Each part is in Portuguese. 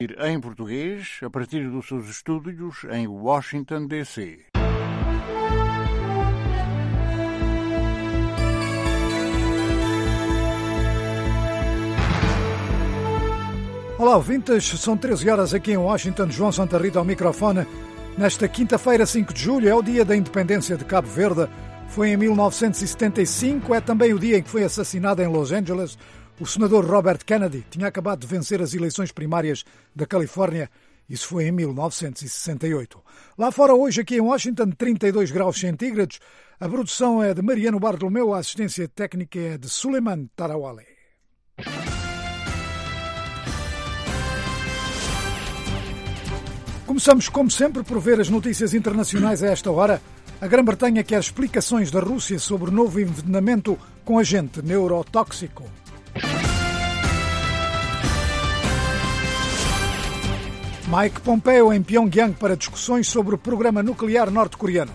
Em português, a partir dos seus estúdios em Washington, D.C. Olá, ouvintes. São 13 horas aqui em Washington. João Santa Rita ao microfone. Nesta quinta-feira, 5 de julho, é o dia da independência de Cabo Verde. Foi em 1975, é também o dia em que foi assassinado em Los Angeles o senador Robert Kennedy. Tinha acabado de vencer as eleições primárias da Califórnia. Isso foi em 1968. Lá fora, hoje, aqui em Washington, 32 graus centígrados. A produção é de Mariano Bartolomeu, a assistência técnica é de Suleiman Tarawale. Começamos, como sempre, por ver as notícias internacionais a esta hora. A Grã-Bretanha quer explicações da Rússia sobre o novo envenenamento com agente neurotóxico. Mike Pompeo em Pyongyang para discussões sobre o programa nuclear norte-coreano.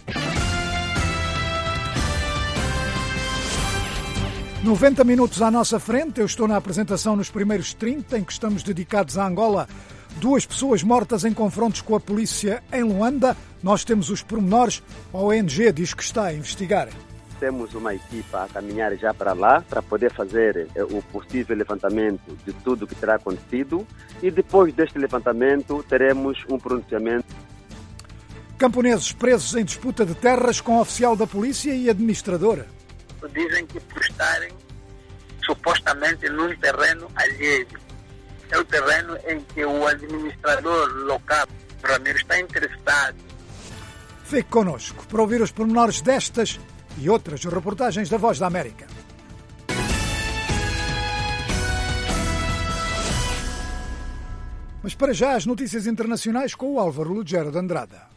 "90 minutos à nossa frente. Eu estou na apresentação nos primeiros 30, em que estamos dedicados à Angola. 2 pessoas mortas em confrontos com a polícia em Luanda. Nós temos os pormenores. A ONG diz que está a investigar. Temos uma equipa a caminhar já para lá para poder fazer o possível levantamento de tudo o que terá acontecido e depois deste levantamento teremos um pronunciamento. Camponeses presos em disputa de terras com oficial da polícia e administrador. Dizem que por estarem supostamente num terreno alheio. É o terreno em que o administrador local, Ramiro, está interessado. Fique connosco para ouvir os pormenores destas e outras reportagens da Voz da América. Mas para já as notícias internacionais com o Álvaro Lugero de Andrada.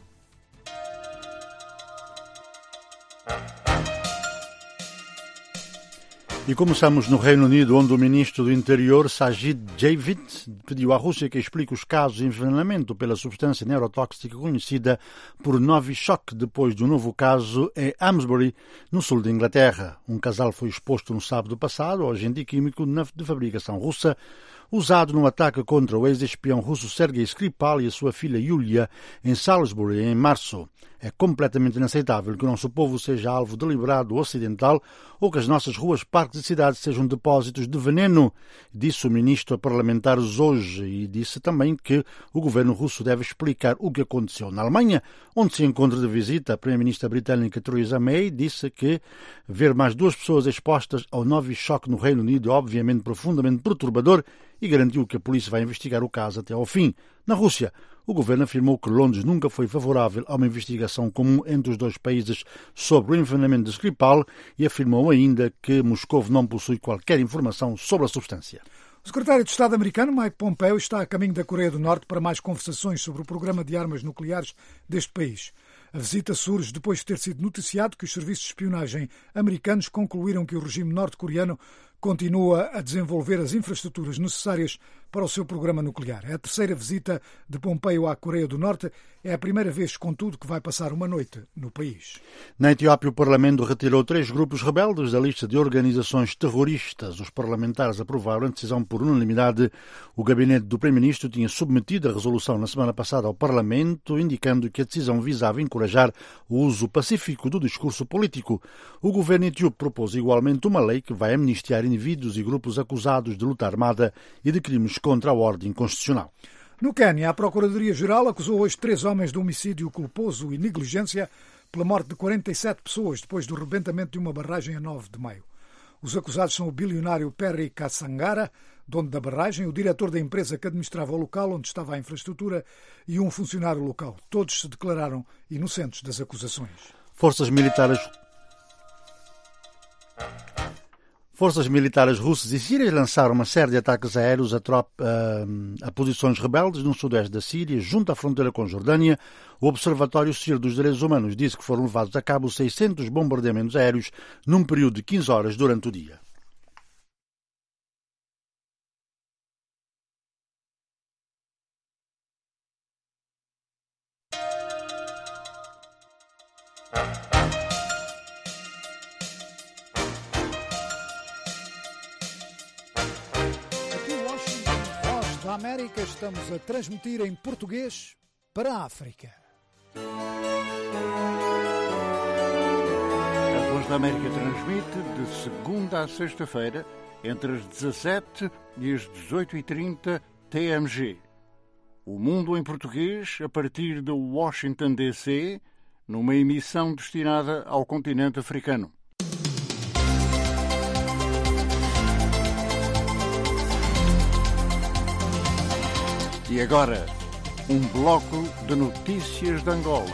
E começamos no Reino Unido, onde o ministro do Interior, Sajid Javid, pediu à Rússia que explique os casos de envenenamento pela substância neurotóxica conhecida por Novichok, depois de um novo caso em Amesbury, no sul da Inglaterra. Um casal foi exposto no sábado passado ao agente químico de fabricação russa, usado no ataque contra o ex-espião russo Sergei Skripal e a sua filha Yulia em Salisbury em março. É completamente inaceitável que o nosso povo seja alvo deliberado ocidental ou que as nossas ruas, parques e cidades sejam depósitos de veneno, disse o ministro a parlamentares hoje, e disse também que o governo russo deve explicar o que aconteceu. Na Alemanha, onde se encontra de visita, a primeira-ministra britânica Theresa May disse que ver mais 2 pessoas expostas ao Novichok no Reino Unido é obviamente profundamente perturbador e garantiu que a polícia vai investigar o caso até ao fim. Na Rússia, o governo afirmou que Londres nunca foi favorável a uma investigação comum entre os 2 países sobre o envenenamento de Skripal e afirmou ainda que Moscou não possui qualquer informação sobre a substância. O secretário de Estado americano, Mike Pompeo, está a caminho da Coreia do Norte para mais conversações sobre o programa de armas nucleares deste país. A visita surge depois de ter sido noticiado que os serviços de espionagem americanos concluíram que o regime norte-coreano continua a desenvolver as infraestruturas necessárias para o seu programa nuclear. É a terceira visita de Pompeo à Coreia do Norte. É a primeira vez, contudo, que vai passar uma noite no país. Na Etiópia, o Parlamento retirou 3 grupos rebeldes da lista de organizações terroristas. Os parlamentares aprovaram a decisão por unanimidade. O gabinete do Primeiro-Ministro tinha submetido a resolução na semana passada ao Parlamento, indicando que a decisão visava encorajar o uso pacífico do discurso político. O governo etíope propôs igualmente uma lei que vai amnistiar indivíduos e grupos acusados de luta armada e de crimes contra a ordem constitucional. No Quênia, a Procuradoria-Geral acusou hoje 3 homens de homicídio culposo e negligência pela morte de 47 pessoas depois do rebentamento de uma barragem a 9 de maio. Os acusados são o bilionário Perry Kassangara, dono da barragem, o diretor da empresa que administrava o local onde estava a infraestrutura e um funcionário local. Todos se declararam inocentes das acusações. Forças militares russas e sírias lançaram uma série de ataques aéreos a posições rebeldes no sudeste da Síria, junto à fronteira com Jordânia. O Observatório Sírio dos Direitos Humanos disse que foram levados a cabo 600 bombardeamentos aéreos num período de 15 horas durante o dia. América, estamos a transmitir em português para a África. A Voz da América transmite de segunda a sexta-feira, entre as 17 e as 18h30 TMG. O Mundo em Português, a partir de Washington, D.C., numa emissão destinada ao continente africano. E agora, um bloco de notícias de Angola.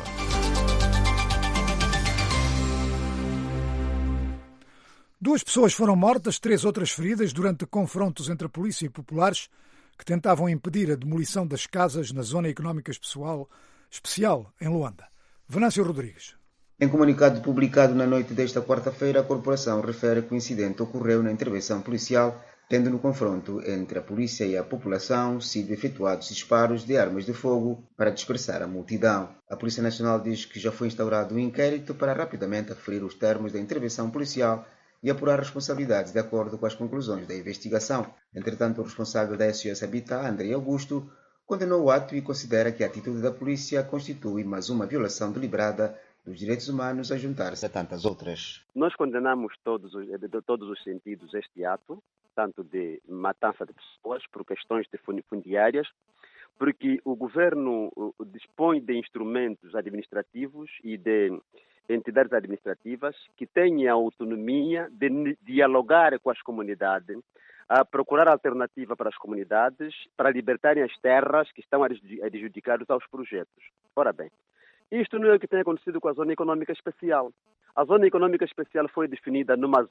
Duas pessoas foram mortas, 3 outras feridas durante confrontos entre a polícia e populares que tentavam impedir a demolição das casas na Zona Económica Especial em Luanda. Venâncio Rodrigues. Em comunicado publicado na noite desta quarta-feira, a corporação refere que o incidente ocorreu na intervenção policial, tendo no confronto entre a polícia e a população sido efetuados disparos de armas de fogo para dispersar a multidão. A Polícia Nacional diz que já foi instaurado um inquérito para rapidamente aferir os termos da intervenção policial e apurar responsabilidades de acordo com as conclusões da investigação. Entretanto, o responsável da SOS Habitat, André Augusto, condenou o ato e considera que a atitude da polícia constitui mais uma violação deliberada dos direitos humanos a juntar-se a tantas outras. Nós condenamos de todos os sentidos este ato, tanto de matança de pessoas por questões fundiárias, porque o governo dispõe de instrumentos administrativos e de entidades administrativas que têm a autonomia de dialogar com as comunidades, a procurar alternativa para as comunidades, para libertarem as terras que estão adjudicadas aos projetos. Ora bem, isto não é o que tem acontecido com a Zona Econômica Especial. A Zona Econômica Especial foi definida num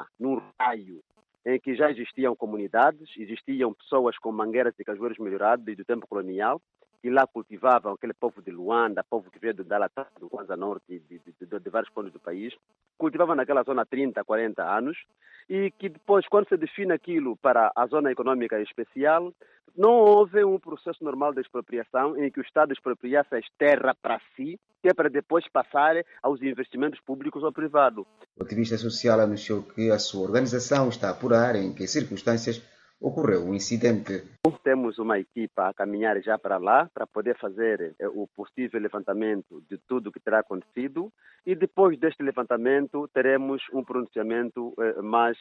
raio, em que já existiam comunidades, existiam pessoas com mangueiras e cajueiros melhorados desde o tempo colonial, e lá cultivavam aquele povo de Luanda, povo que veio do Dalatá, do Kwanza Norte e de vários pontos do país, cultivavam naquela zona há 30, 40 anos, e que depois, quando se define aquilo para a Zona Econômica Especial, não houve um processo normal de expropriação em que o Estado expropriasse a terra para si, que é para depois passar aos investimentos públicos ou privados. O ativista social anunciou que a sua organização está a apurar em que circunstâncias ocorreu o incidente. Temos uma equipa a caminhar já para lá para poder fazer o possível levantamento de tudo o que terá acontecido e depois deste levantamento teremos um pronunciamento mais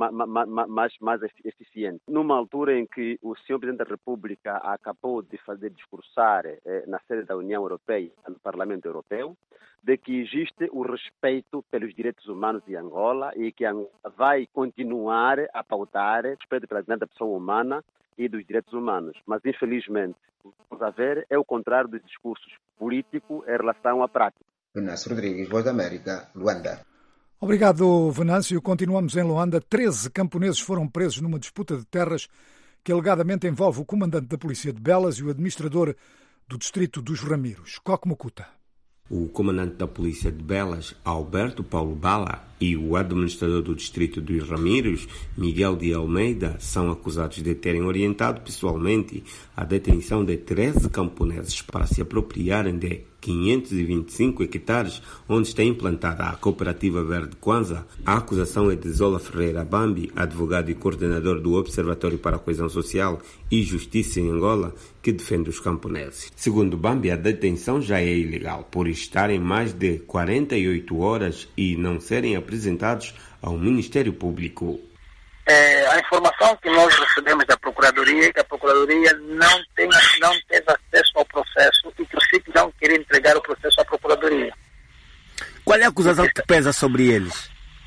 eficiente. Numa altura em que o Sr. Presidente da República acabou de discursar na sede da União Europeia, no Parlamento Europeu, de que existe o respeito pelos direitos humanos de Angola e que Angola vai continuar a pautar respeito pela dignidade da pessoa humana e dos direitos humanos. Mas, infelizmente, o que vamos a ver é o contrário dos discursos políticos em relação à prática. Venâncio Rodrigues, Voz da América, Luanda. Obrigado, Venâncio. Continuamos em Luanda. 13 camponeses foram presos numa disputa de terras que alegadamente envolve o comandante da Polícia de Belas e o administrador do distrito dos Ramiros, Coque Mocuta. O comandante da Polícia de Belas, Alberto Paulo Bala, e o administrador do distrito dos Ramírios, Miguel de Almeida, são acusados de terem orientado pessoalmente a detenção de 13 camponeses para se apropriarem de 525 hectares onde está implantada a Cooperativa Verde Kwanza. A acusação é de Zola Ferreira Bambi, advogado e coordenador do Observatório para a Coesão Social e Justiça em Angola, que defende os camponeses. Segundo Bambi, a detenção já é ilegal por estarem mais de 48 horas e não serem apresentados ao Ministério Público. A informação que nós recebemos da Procuradoria é que a Procuradoria não teve acesso ao processo e que o SIC não queria entregar o processo à Procuradoria. Qual é a acusação que pesa sobre eles?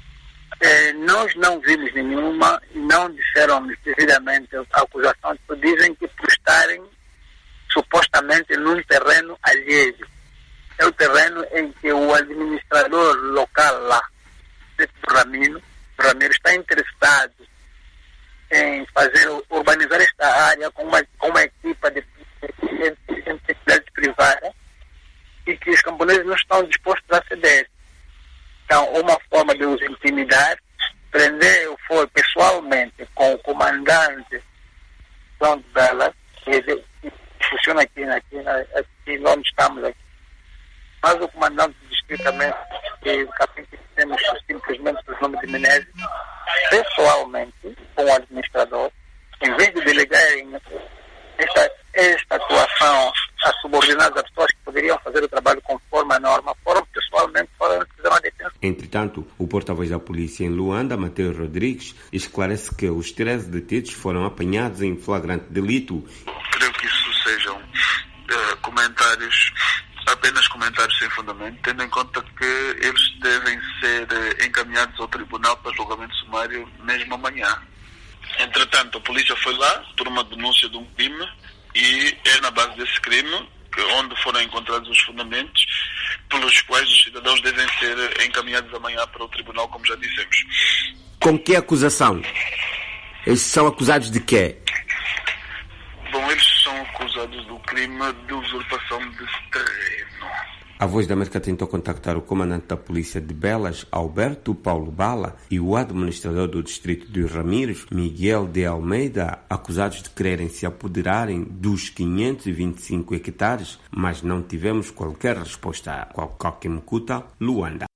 Nós não vimos nenhuma e não disseram devidamente a acusação. Dizem que por estarem supostamente num terreno alheio. É o terreno em que o administrador local lá, Ramiro, está interessado em urbanizar esta área com uma equipa de entidades privadas e que os camponeses não estão dispostos a ceder. Então, uma forma de os intimidar, prender foi pessoalmente com o comandante João de Belas, que funciona aqui onde estamos aqui. Mas o comandante do distrito também, que temos simplesmente o nome de Menezes, pessoalmente, com o administrador, em vez de delegarem esta atuação a subordinados a pessoas que poderiam fazer o trabalho conforme a norma foram pessoalmente para a detenção. Entretanto, o porta-voz da polícia em Luanda, Mateus Rodrigues, esclarece que os 13 detidos foram apanhados em flagrante delito. Creio que isso sejam apenas comentários sem fundamento, tendo em conta que eles devem ser encaminhados ao tribunal para julgamento sumário mesmo amanhã. Entretanto, a polícia foi lá por uma denúncia de um crime e é na base desse crime onde foram encontrados os fundamentos pelos quais os cidadãos devem ser encaminhados amanhã para o tribunal, como já dissemos. Com que acusação? Eles são acusados de quê? Bom, eles são acusados do crime de usurpação de terreno. A Voz da América tentou contactar o comandante da polícia de Belas, Alberto Paulo Bala, e o administrador do distrito de Ramírez, Miguel de Almeida, acusados de quererem se apoderarem dos 525 hectares, mas não tivemos qualquer resposta. Kwakemkuta, Luanda.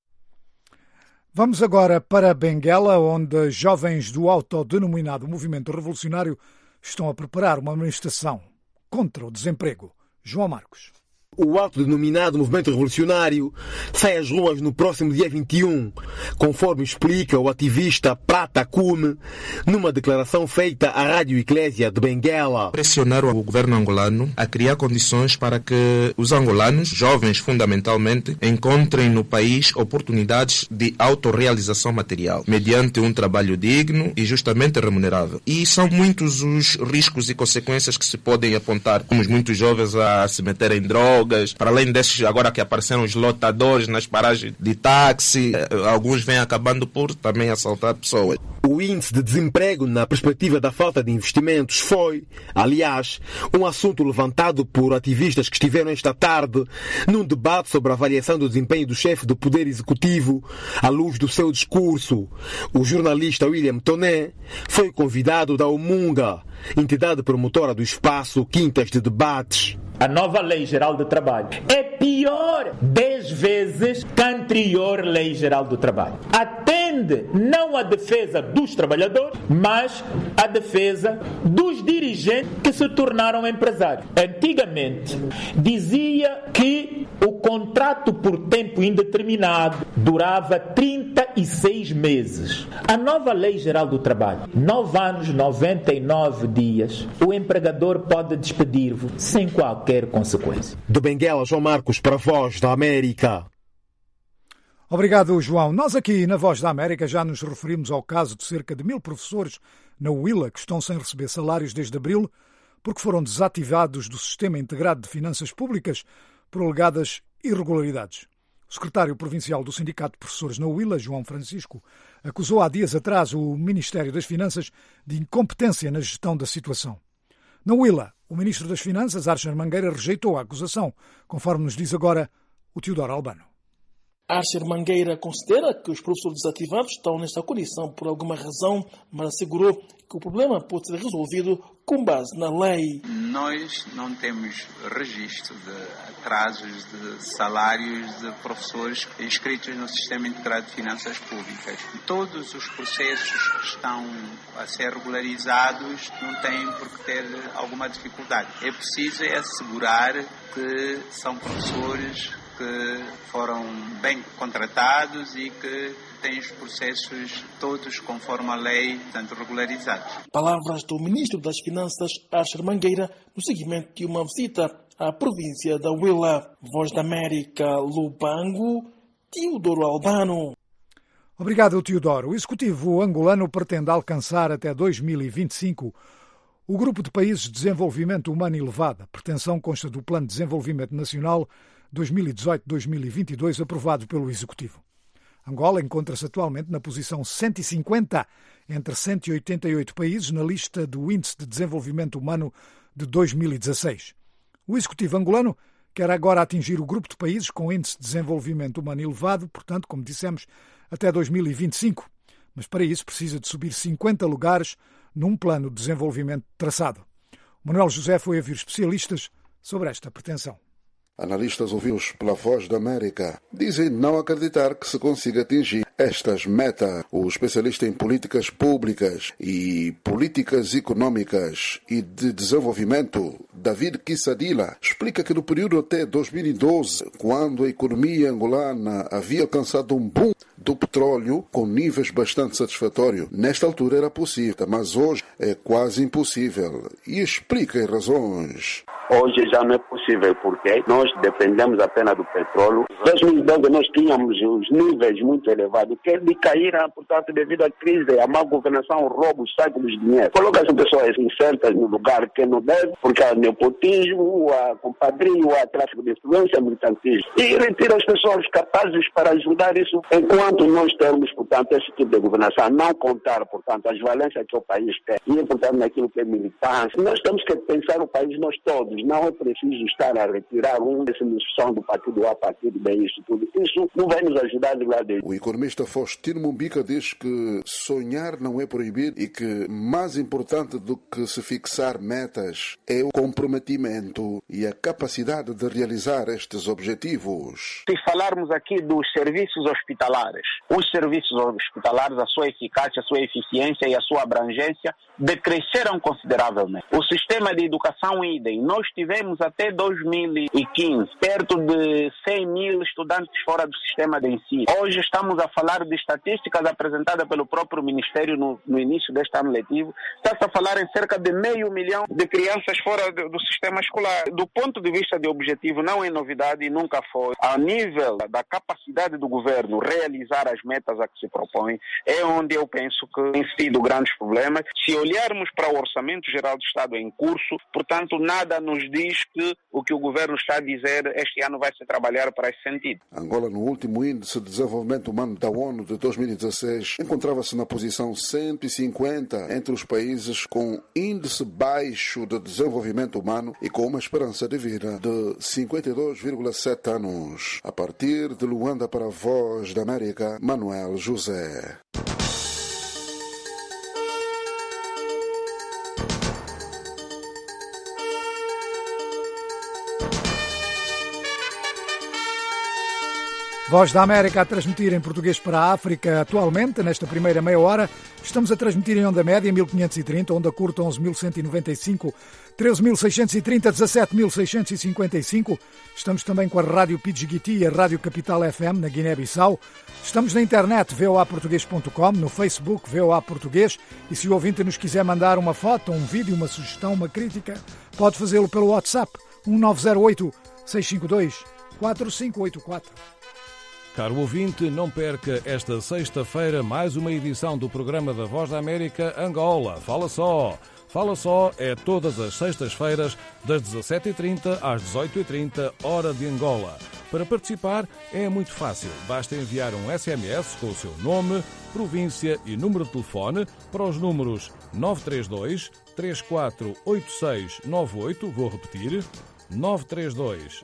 Vamos agora para Benguela, onde jovens do autodenominado Movimento Revolucionário estão a preparar uma manifestação contra o desemprego. João Marcos. O autodenominado Movimento Revolucionário sai às ruas no próximo dia 21, conforme explica o ativista Prata Kume, numa declaração feita à Rádio Eclésia de Benguela. Pressionaram o governo angolano a criar condições para que os angolanos, jovens fundamentalmente, encontrem no país oportunidades de autorrealização material, mediante um trabalho digno e justamente remunerável. E são muitos os riscos e consequências que se podem apontar. Temos muitos jovens a se meterem em drogas, para além desses agora que apareceram os lotadores nas paragens de táxi, alguns vêm acabando por também assaltar pessoas. O índice de desemprego na perspectiva da falta de investimentos foi, aliás, um assunto levantado por ativistas que estiveram esta tarde num debate sobre a avaliação do desempenho do chefe do Poder Executivo à luz do seu discurso. O jornalista William Toné foi convidado da Umunga, entidade promotora do espaço Quintas de Debates. A nova Lei Geral do Trabalho é pior 10 vezes que a anterior Lei Geral do Trabalho. Atende não a defesa dos trabalhadores, mas a defesa dos dirigentes que se tornaram empresários. Antigamente, dizia que o contrato por tempo indeterminado durava 36 meses. A nova Lei Geral do Trabalho, 9 anos, 99 dias, o empregador pode despedir-vos sem qualquer consequência. De Benguela, João Marcos, para a Voz da América. Obrigado, João. Nós aqui na Voz da América já nos referimos ao caso de cerca de 1000 professores na UILA que estão sem receber salários desde abril porque foram desativados do Sistema Integrado de Finanças Públicas por alegadas irregularidades. O secretário provincial do Sindicato de Professores na UILA, João Francisco, acusou há dias atrás o Ministério das Finanças de incompetência na gestão da situação. Na UILA, o Ministro das Finanças, Archer Mangueira, rejeitou a acusação, conforme nos diz agora o Teodoro Albano. Archer Mangueira considera que os professores desativados estão nesta condição por alguma razão, mas assegurou que o problema pode ser resolvido com base na lei. Nós não temos registro de atrasos de salários de professores inscritos no Sistema Integrado de Finanças Públicas. Todos os processos que estão a ser regularizados não têm por que ter alguma dificuldade. É preciso assegurar que são professores que foram bem contratados e que têm os processos todos conforme a lei, portanto, regularizados. Palavras do Ministro das Finanças, Archer Mangueira, no seguimento de uma visita à província da Huila. Voz da América, Lubango, Teodoro Albano. Obrigado, Teodoro. O Executivo angolano pretende alcançar até 2025 o Grupo de Países de Desenvolvimento Humano Elevado. A pretensão consta do Plano de Desenvolvimento Nacional 2018-2022, aprovado pelo Executivo. Angola encontra-se atualmente na posição 150 entre 188 países na lista do Índice de Desenvolvimento Humano de 2016. O Executivo angolano quer agora atingir o grupo de países com Índice de Desenvolvimento Humano elevado, portanto, como dissemos, até 2025. Mas para isso precisa de subir 50 lugares num plano de desenvolvimento traçado. O Manuel José foi a ouvir especialistas sobre esta pretensão. Analistas ouvidos pela Voz da América dizem não acreditar que se consiga atingir estas metas. O especialista em políticas públicas e políticas econômicas e de desenvolvimento, David Kissadila, explica que no período até 2012, quando a economia angolana havia alcançado um boom do petróleo com níveis bastante satisfatórios, nesta altura era possível, mas hoje é quase impossível. E explica as razões. Hoje já não é possível, porque nós dependemos apenas do petróleo. Em 2012 nós tínhamos os níveis muito elevados, que caíram, portanto, devido à crise, à má governação, o roubo, o saque dos dinheiros. Coloca as pessoas incertas no lugar que não deve, porque há nepotismo, há compadrio, há tráfico de influência, militantismo. E retira as pessoas capazes para ajudar isso, enquanto nós temos, portanto, esse tipo de governação, não contar, portanto, as valências que o país tem, e, portanto, naquilo que é militância. Nós temos que pensar o país, nós todos. Não é preciso estar a retirar dessa missão do partido A, partido B, isso tudo. Isso não vai nos ajudar de lá dentro. O economista Faustino Mumbica diz que sonhar não é proibido e que mais importante do que se fixar metas é o comprometimento e a capacidade de realizar estes objetivos. Se falarmos aqui dos serviços hospitalares, os serviços hospitalares, a sua eficácia, a sua eficiência e a sua abrangência decresceram consideravelmente. O sistema de educação idem. Nós tivemos até 2015 perto de 100 mil estudantes fora do sistema de ensino. Hoje estamos a falar de estatísticas apresentadas pelo próprio Ministério no início deste ano letivo. Está-se a falar em cerca de 500 mil de crianças fora do sistema escolar. Do ponto de vista de objetivo, não é novidade e nunca foi. A nível da capacidade do governo realizar as metas a que se propõe, é onde eu penso que tem sido grandes problemas. Se olharmos para o Orçamento Geral do Estado em curso, portanto, nada nos diz que o que o governo está a dizer este ano vai se trabalhar para esse sentido. Angola, no último Índice de Desenvolvimento Humano da ONU de 2016, encontrava-se na posição 150 entre os países com índice baixo de desenvolvimento humano e com uma esperança de vida de 52,7 anos. A partir de Luanda para a Voz da América, Manuel José. Voz da América a transmitir em português para a África. Atualmente, nesta primeira meia hora, estamos a transmitir em onda média 1530, onda curta 11.195, 13.630, 17.655. Estamos também com a Rádio Pidgiguiti e a Rádio Capital FM na Guiné-Bissau. Estamos na internet voaportuguês.com, no Facebook VOA Português, e se o ouvinte nos quiser mandar uma foto, um vídeo, uma sugestão, uma crítica, pode fazê-lo pelo WhatsApp 1908 652 4584. Caro ouvinte, não perca esta sexta-feira mais uma edição do programa da Voz da América Angola. Fala só! Fala só é todas as sextas-feiras, das 17h30 às 18h30, hora de Angola. Para participar é muito fácil. Basta enviar um SMS com o seu nome, província e número de telefone para os números 932 348698, vou repetir, 932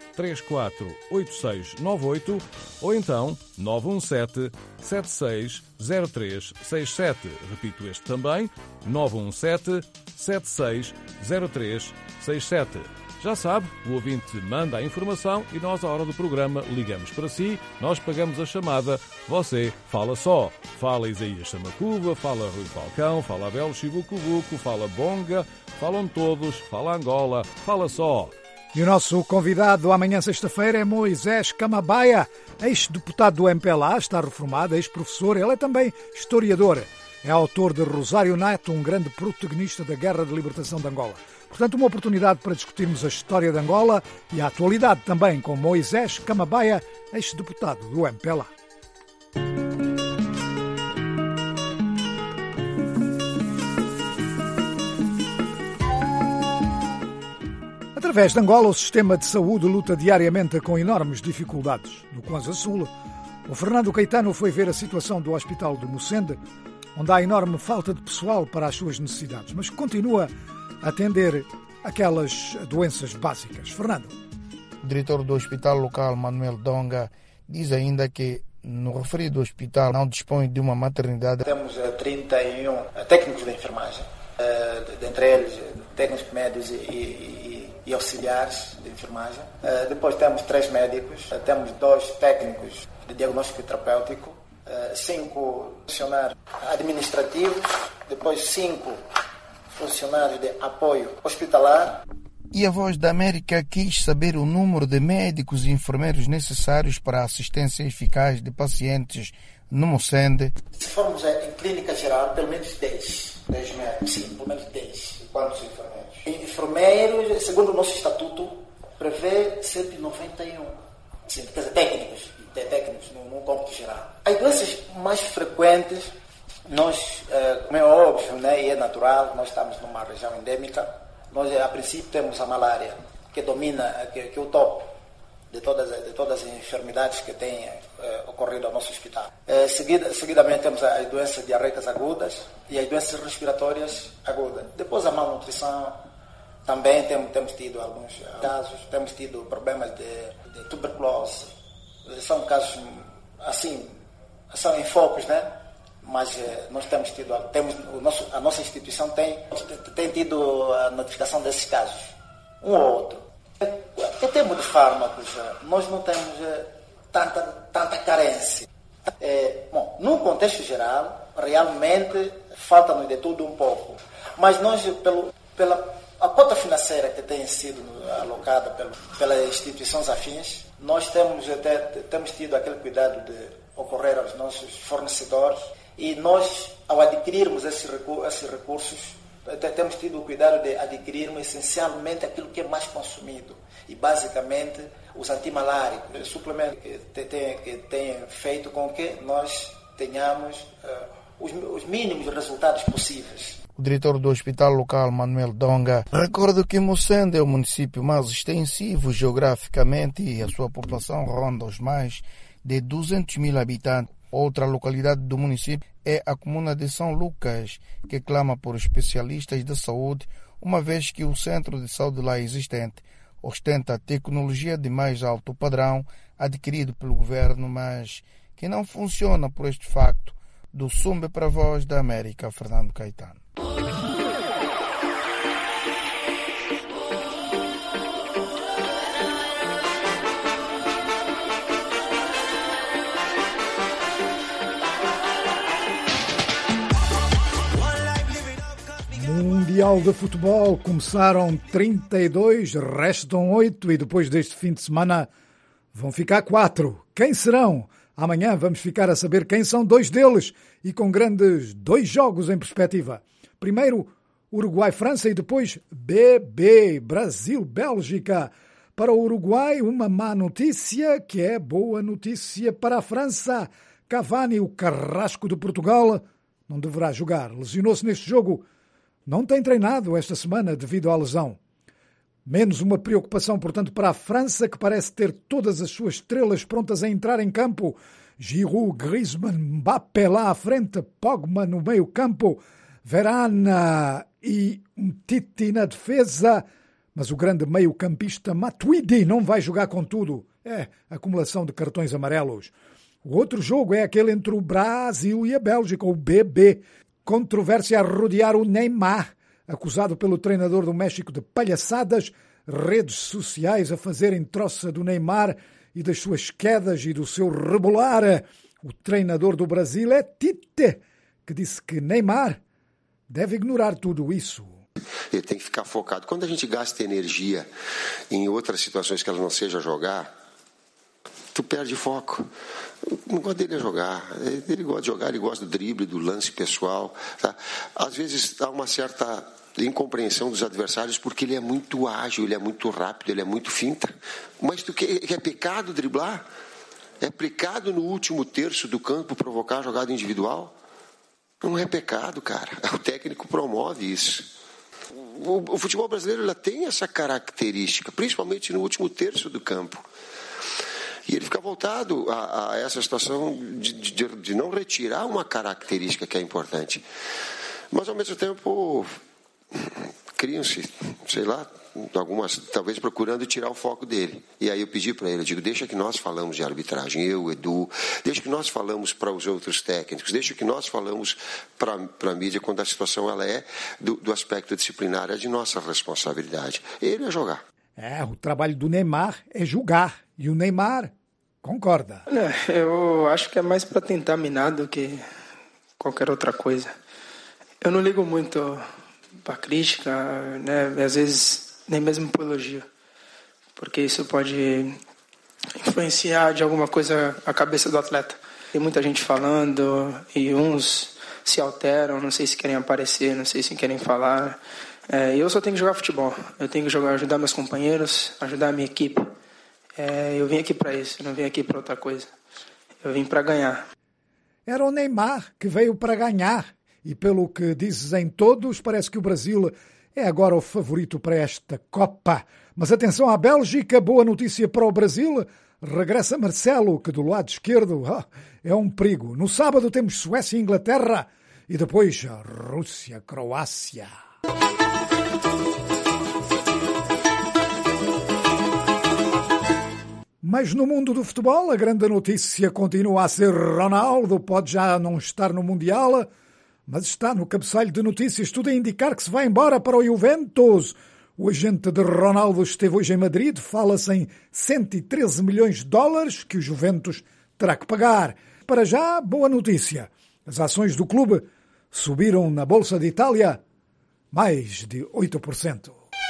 348698 ou então 917 760367. Repito este também, 917 760367. Já sabe, o ouvinte manda a informação e nós, à hora do programa, ligamos para si, nós pagamos a chamada, você fala só. Fala Isaías Samacuva, fala Rui Falcão, fala Abel Chibucubuco, fala Bonga, falam todos, fala Angola, fala só. E o nosso convidado amanhã sexta-feira é Moisés Camabaia, ex-deputado do MPLA, está reformado, ex-professor, ele é também historiador. É autor de Rosário Neto, um grande protagonista da Guerra de Libertação de Angola. Portanto, uma oportunidade para discutirmos a história de Angola e a atualidade também com Moisés Camabaia, ex-deputado do MPLA. Através de Angola, o sistema de saúde luta diariamente com enormes dificuldades. No Kwanza Sul, o Fernando Caetano foi ver a situação do Hospital do Mucende, onde há enorme falta de pessoal para as suas necessidades, mas continua a atender aquelas doenças básicas. Fernando. O diretor do hospital local, Manuel Donga, diz ainda que no referido hospital não dispõe de uma maternidade. Temos 31 técnicos de enfermagem, dentre eles técnicos médios e auxiliares de enfermagem. Depois temos 3 médicos, temos 2 técnicos de diagnóstico terapêutico 5 funcionários administrativos, depois 5 funcionários de apoio hospitalar. E a Voz da América quis saber o número de médicos e enfermeiros necessários para a assistência eficaz de pacientes no Mocende. Se formos em clínica geral, pelo menos 10 médicos, sim, pelo menos 10. Quantos enfermeiros? Enfermeiros, segundo o nosso estatuto, prevê 191. Sim, quer dizer, técnicos no cômputo geral. As doenças mais frequentes, nós, como é óbvio, né, e é natural, nós estamos numa região endêmica. Nós, a princípio, temos a malária, que domina, que é o topo de todas as enfermidades que têm ocorrido ao nosso hospital. Seguidamente, temos as doenças diarreicas agudas e as doenças respiratórias agudas. Depois, a malnutrição. Também temos tido alguns casos, temos tido problemas de tuberculose. São casos, assim, são enfocos, né? Mas nós temos tido, a nossa instituição tem tido a notificação desses casos, um ou outro. Em termos de fármacos, nós não temos tanta carência. Bom, num contexto geral, realmente falta-nos de tudo um pouco. Mas nós, a cota financeira que tem sido alocada pelas instituições afins, nós temos tido aquele cuidado de ocorrer aos nossos fornecedores e nós, ao adquirirmos esses recursos, temos tido o cuidado de adquirirmos essencialmente aquilo que é mais consumido e basicamente os antimaláricos, suplementos que têm feito com que nós tenhamos os mínimos resultados possíveis. O diretor do hospital local, Manuel Donga, recorda que Mocende é o município mais extensivo geograficamente e a sua população ronda os mais de 200 mil habitantes. Outra localidade do município é a comuna de São Lucas, que clama por especialistas de saúde, uma vez que o centro de saúde lá existente ostenta tecnologia de mais alto padrão adquirido pelo governo, mas que não funciona por este facto. Do Sumbe para a Voz da América, Fernando Caetano. Mundial de Futebol, começaram 32, restam 8 e depois deste fim de semana vão ficar 4. Quem serão? Amanhã vamos ficar a saber quem são 2 deles e com grandes 2 jogos em perspectiva. Primeiro, Uruguai-França e depois Brasil-Bélgica. Para o Uruguai, uma má notícia que é boa notícia para a França. Cavani, o carrasco de Portugal, não deverá jogar. Lesionou-se neste jogo. Não tem treinado esta semana devido à lesão. Menos uma preocupação, portanto, para a França, que parece ter todas as suas estrelas prontas a entrar em campo. Giroud, Griezmann, Mbappé lá à frente, Pogba no meio campo, Verana e Titi na defesa. Mas o grande meio-campista Matuidi não vai jogar com tudo. É acumulação de cartões amarelos. O outro jogo é aquele entre o Brasil e a Bélgica, o BB. Controvérsia a rodear o Neymar, acusado pelo treinador do México de palhaçadas, redes sociais a fazerem troça do Neymar e das suas quedas e do seu rebolar. O treinador do Brasil é Tite, que disse que Neymar deve ignorar tudo isso. Ele tem que ficar focado. Quando a gente gasta energia em outras situações que ela não seja jogar, tu perde foco. Não gosta dele jogar. Ele gosta de jogar, ele gosta do drible, do lance pessoal. Tá? Às vezes há uma certa incompreensão dos adversários porque ele é muito ágil, ele é muito rápido, ele é muito finta. Mas é pecado driblar? É pecado no último terço do campo provocar a jogada individual? Não é pecado, cara. O técnico promove isso. O futebol brasileiro ela tem essa característica, principalmente no último terço do campo. E ele fica voltado a essa situação de não retirar uma característica que é importante. Mas, ao mesmo tempo, criam-se, sei lá, algumas, talvez procurando tirar o foco dele. E aí eu pedi para ele, eu digo, deixa que nós falamos de arbitragem, eu, Edu, deixa que nós falamos para os outros técnicos, deixa que nós falamos para a mídia quando a situação ela é do aspecto disciplinar, é de nossa responsabilidade. Ele é jogar. O trabalho do Neymar é julgar. E o Neymar, concorda. Eu acho que é mais para tentar minar do que qualquer outra coisa. Eu não ligo muito para crítica, né? Às vezes nem mesmo para elogio, porque isso pode influenciar de alguma coisa a cabeça do atleta. Tem muita gente falando e uns se alteram, não sei se querem aparecer, não sei se querem falar. Eu só tenho que jogar futebol, eu tenho que ajudar meus companheiros, ajudar a minha equipe. Eu vim aqui para isso, eu não vim aqui para outra coisa. Eu vim para ganhar. Era o Neymar que veio para ganhar. E pelo que dizem todos, parece que o Brasil é agora o favorito para esta Copa. Mas atenção à Bélgica, boa notícia para o Brasil. Regressa Marcelo, que do lado esquerdo é um perigo. No sábado temos Suécia e Inglaterra. E depois Rússia, Croácia. Mas no mundo do futebol, a grande notícia continua a ser Ronaldo. Pode já não estar no Mundial, mas está no cabeçalho de notícias. Tudo a indicar que se vai embora para o Juventus. O agente de Ronaldo esteve hoje em Madrid. Fala-se em 113 milhões de dólares que o Juventus terá que pagar. Para já, boa notícia. As ações do clube subiram na Bolsa de Itália mais de 8%.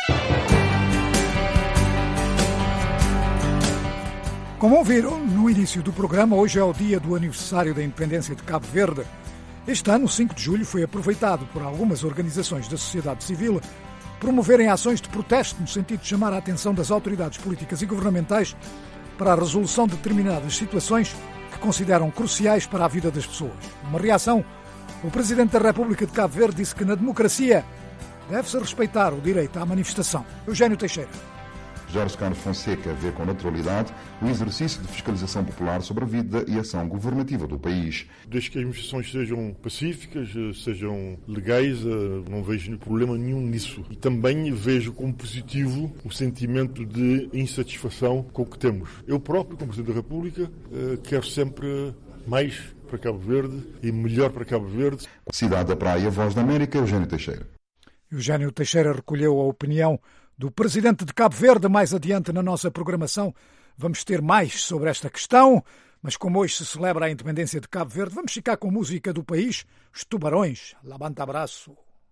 Como ouviram no início do programa, hoje é o dia do aniversário da independência de Cabo Verde. Este ano, 5 de julho, foi aproveitado por algumas organizações da sociedade civil promoverem ações de protesto no sentido de chamar a atenção das autoridades políticas e governamentais para a resolução de determinadas situações que consideram cruciais para a vida das pessoas. Uma reação, o Presidente da República de Cabo Verde disse que na democracia deve-se respeitar o direito à manifestação. Eugênio Teixeira. Jorge Carlos Fonseca vê com naturalidade o exercício de fiscalização popular sobre a vida e ação governativa do país. Desde que as manifestações sejam pacíficas, sejam legais, não vejo problema nenhum nisso. E também vejo como positivo o sentimento de insatisfação com o que temos. Eu próprio, como Presidente da República, quero sempre mais para Cabo Verde e melhor para Cabo Verde. Cidade da Praia, Voz da América, Eugênio Teixeira. Eugênio Teixeira recolheu a opinião do Presidente de Cabo Verde. Mais adiante na nossa programação vamos ter mais sobre esta questão, mas como hoje se celebra a independência de Cabo Verde, vamos ficar com música do país, os Tubarões, Levanta Abraço.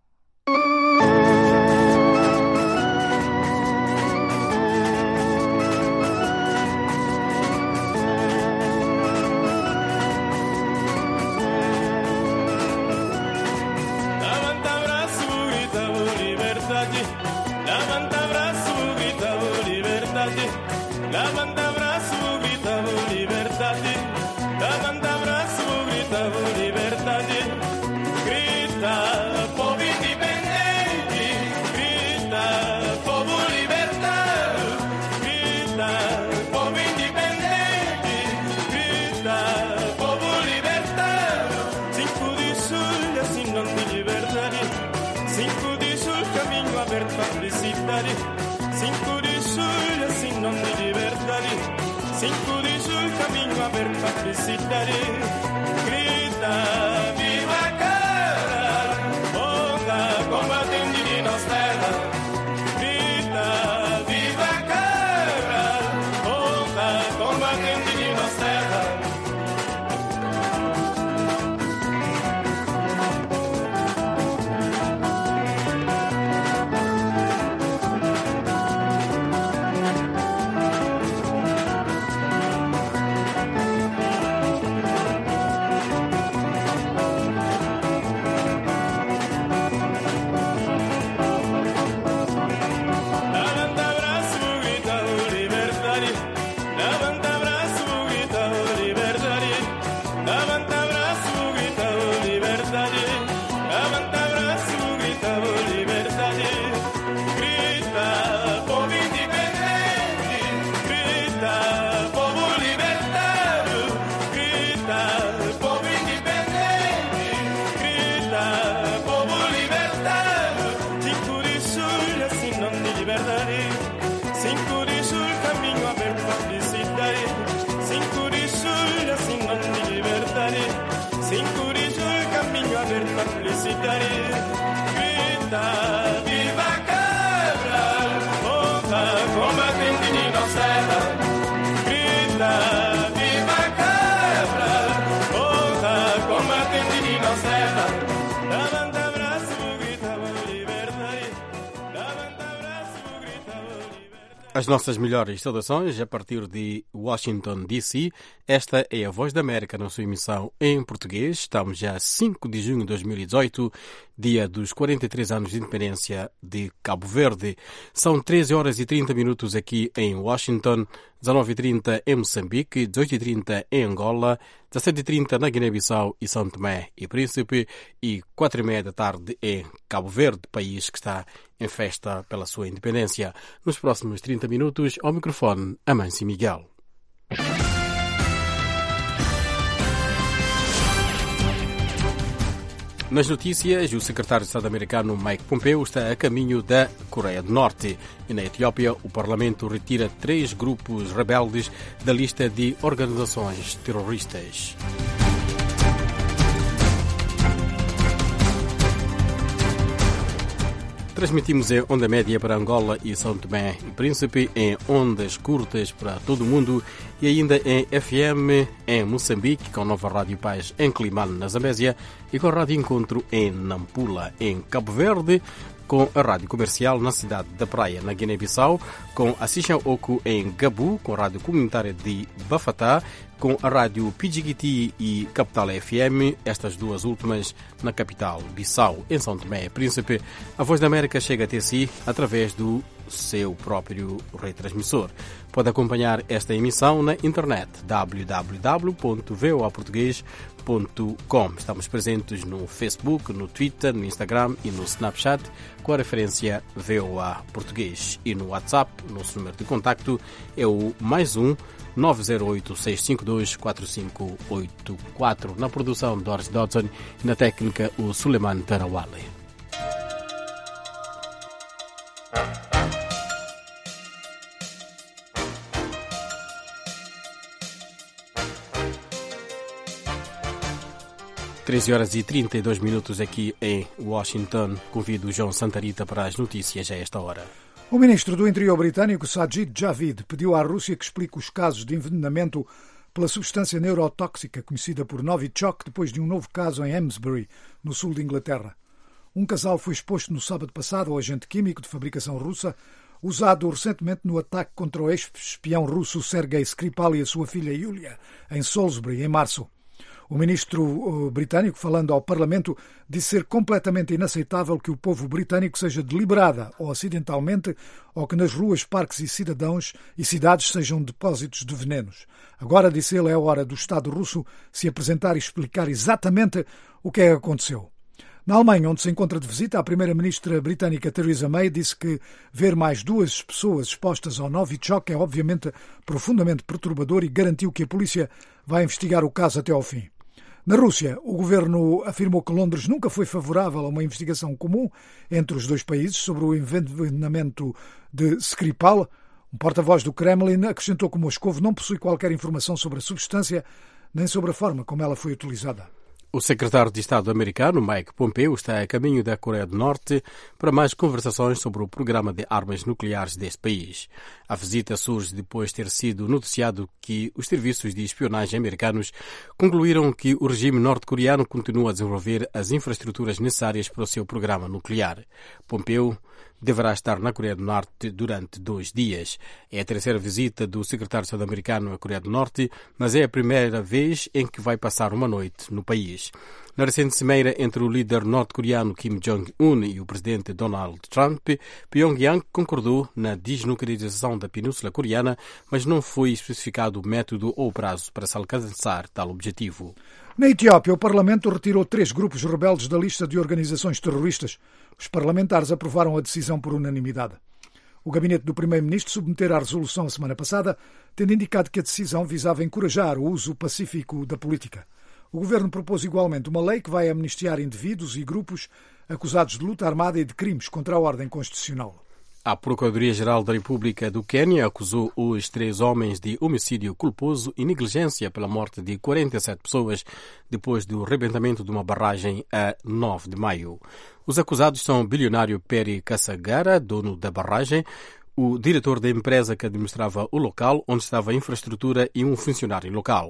Levanta abraço, grita liberdade. Levanta abraço, grita liberdade. Grita, povo independente. Grita, povo libertado. Grita, povo independente. Grita, povo libertado. 5 de julho, sinal de liberdade. 5 de julho, caminho aberto à felicidade. 5 de julho, sinal de liberdade. 5 de julho, caminho aberto à felicidade. Grita, viva a cara, onda combatente de nossa terra. Grita, viva a cara, onda combatente de nossa terra. Grita, viva a cabra, onda combatente de nossa terra. Grita, As nossas melhores saudações a partir de Washington, D.C. Esta é a Voz da América na sua emissão em português. Estamos já 5 de junho de 2018, dia dos 43 anos de independência de Cabo Verde. São 13 horas e 30 minutos aqui em Washington, 19h30 em Moçambique, 18h30 em Angola, 17h30 na Guiné-Bissau e São Tomé e Príncipe e 4h30 da tarde em Cabo Verde, país que está em festa pela sua independência. Nos próximos 30 minutos, ao microfone, Amâncio Miguel. Nas notícias, o secretário de Estado americano Mike Pompeo está a caminho da Coreia do Norte. E na Etiópia, o Parlamento retira 3 grupos rebeldes da lista de organizações terroristas. Transmitimos em onda média para Angola e São Tomé e Príncipe, em ondas curtas para todo o mundo e ainda em FM em Moçambique, com a nova Rádio Paz em Climane, na Zambésia, e com a Rádio Encontro em Nampula, em Cabo Verde, com a Rádio Comercial na cidade da Praia, na Guiné-Bissau, com a Sishan Oku em Gabu, com a Rádio Comunitária de Bafatá, com a Rádio Pidjigiti e Capital FM, estas duas últimas na capital Bissau. Em São Tomé e Príncipe, a Voz da América chega até si através do seu próprio retransmissor. Pode acompanhar esta emissão na internet www.voaportugues.com. Estamos presentes no Facebook, no Twitter, no Instagram e no Snapchat com a referência VOA Português. E no WhatsApp, nosso número de contacto é o +1 908-652-4584. Na produção, Doris Dodson, e na técnica, o Suleiman Tarawale. Treze horas e 32 minutos aqui em Washington. Convido o João Santarita para as notícias a esta hora. O ministro do Interior britânico, Sajid Javid, pediu à Rússia que explique os casos de envenenamento pela substância neurotóxica conhecida por Novichok depois de um novo caso em Amesbury, no sul de Inglaterra. Um casal foi exposto no sábado passado ao agente químico de fabricação russa, usado recentemente no ataque contra o ex-espião russo Sergei Skripal e a sua filha Yulia, em Salisbury, em março. O ministro britânico, falando ao Parlamento, disse ser completamente inaceitável que o povo britânico seja deliberada ou acidentalmente ou que nas ruas, parques e cidades sejam depósitos de venenos. Agora, disse ele, é a hora do Estado russo se apresentar e explicar exatamente o que é que aconteceu. Na Alemanha, onde se encontra de visita, a primeira-ministra britânica Theresa May disse que ver mais 2 pessoas expostas ao Novichok é obviamente profundamente perturbador e garantiu que a polícia vai investigar o caso até ao fim. Na Rússia, o governo afirmou que Londres nunca foi favorável a uma investigação comum entre os 2 países sobre o envenenamento de Skripal. Um porta-voz do Kremlin acrescentou que Moscou não possui qualquer informação sobre a substância nem sobre a forma como ela foi utilizada. O secretário de Estado americano, Mike Pompeo, está a caminho da Coreia do Norte para mais conversações sobre o programa de armas nucleares desse país. A visita surge depois de ter sido noticiado que os serviços de espionagem americanos concluíram que o regime norte-coreano continua a desenvolver as infraestruturas necessárias para o seu programa nuclear. Pompeo deverá estar na Coreia do Norte durante 2 dias. É a terceira visita do secretário de Estado americano à Coreia do Norte, mas é a primeira vez em que vai passar uma noite no país. Na recente cimeira entre o líder norte-coreano Kim Jong-un e o presidente Donald Trump, Pyongyang concordou na desnuclearização da Península Coreana, mas não foi especificado o método ou o prazo para se alcançar tal objetivo. Na Etiópia, o Parlamento retirou 3 grupos rebeldes da lista de organizações terroristas. Os parlamentares aprovaram a decisão por unanimidade. O gabinete do primeiro-ministro submetera a resolução a semana passada, tendo indicado que a decisão visava encorajar o uso pacífico da política. O governo propôs igualmente uma lei que vai amnistiar indivíduos e grupos acusados de luta armada e de crimes contra a ordem constitucional. A Procuradoria-Geral da República do Quênia acusou os 3 homens de homicídio culposo e negligência pela morte de 47 pessoas depois do rebentamento de uma barragem a 9 de maio. Os acusados são o bilionário Peri Kassagara, dono da barragem, o diretor da empresa que administrava o local onde estava a infraestrutura e um funcionário local.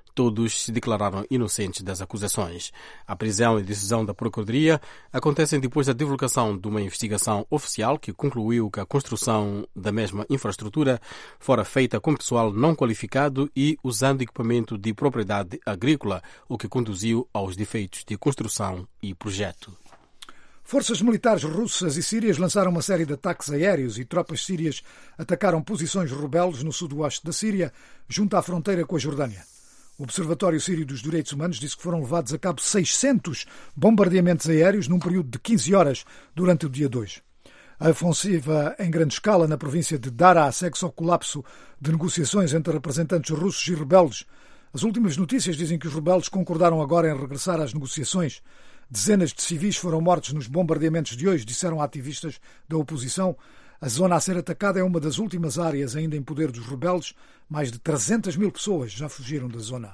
Todos se declararam inocentes das acusações. A prisão e decisão da Procuradoria acontecem depois da divulgação de uma investigação oficial que concluiu que a construção da mesma infraestrutura fora feita com pessoal não qualificado e usando equipamento de propriedade agrícola, o que conduziu aos defeitos de construção e projeto. Forças militares russas e sírias lançaram uma série de ataques aéreos e tropas sírias atacaram posições rebeldes no sudoeste da Síria, junto à fronteira com a Jordânia. O Observatório Sírio dos Direitos Humanos disse que foram levados a cabo 600 bombardeamentos aéreos num período de 15 horas durante o dia 2. A ofensiva em grande escala na província de Daraa segue-se ao colapso de negociações entre representantes russos e rebeldes. As últimas notícias dizem que os rebeldes concordaram agora em regressar às negociações. Dezenas de civis foram mortos nos bombardeamentos de hoje, disseram ativistas da oposição. A zona a ser atacada é uma das últimas áreas ainda em poder dos rebeldes. Mais de 300 mil pessoas já fugiram da zona.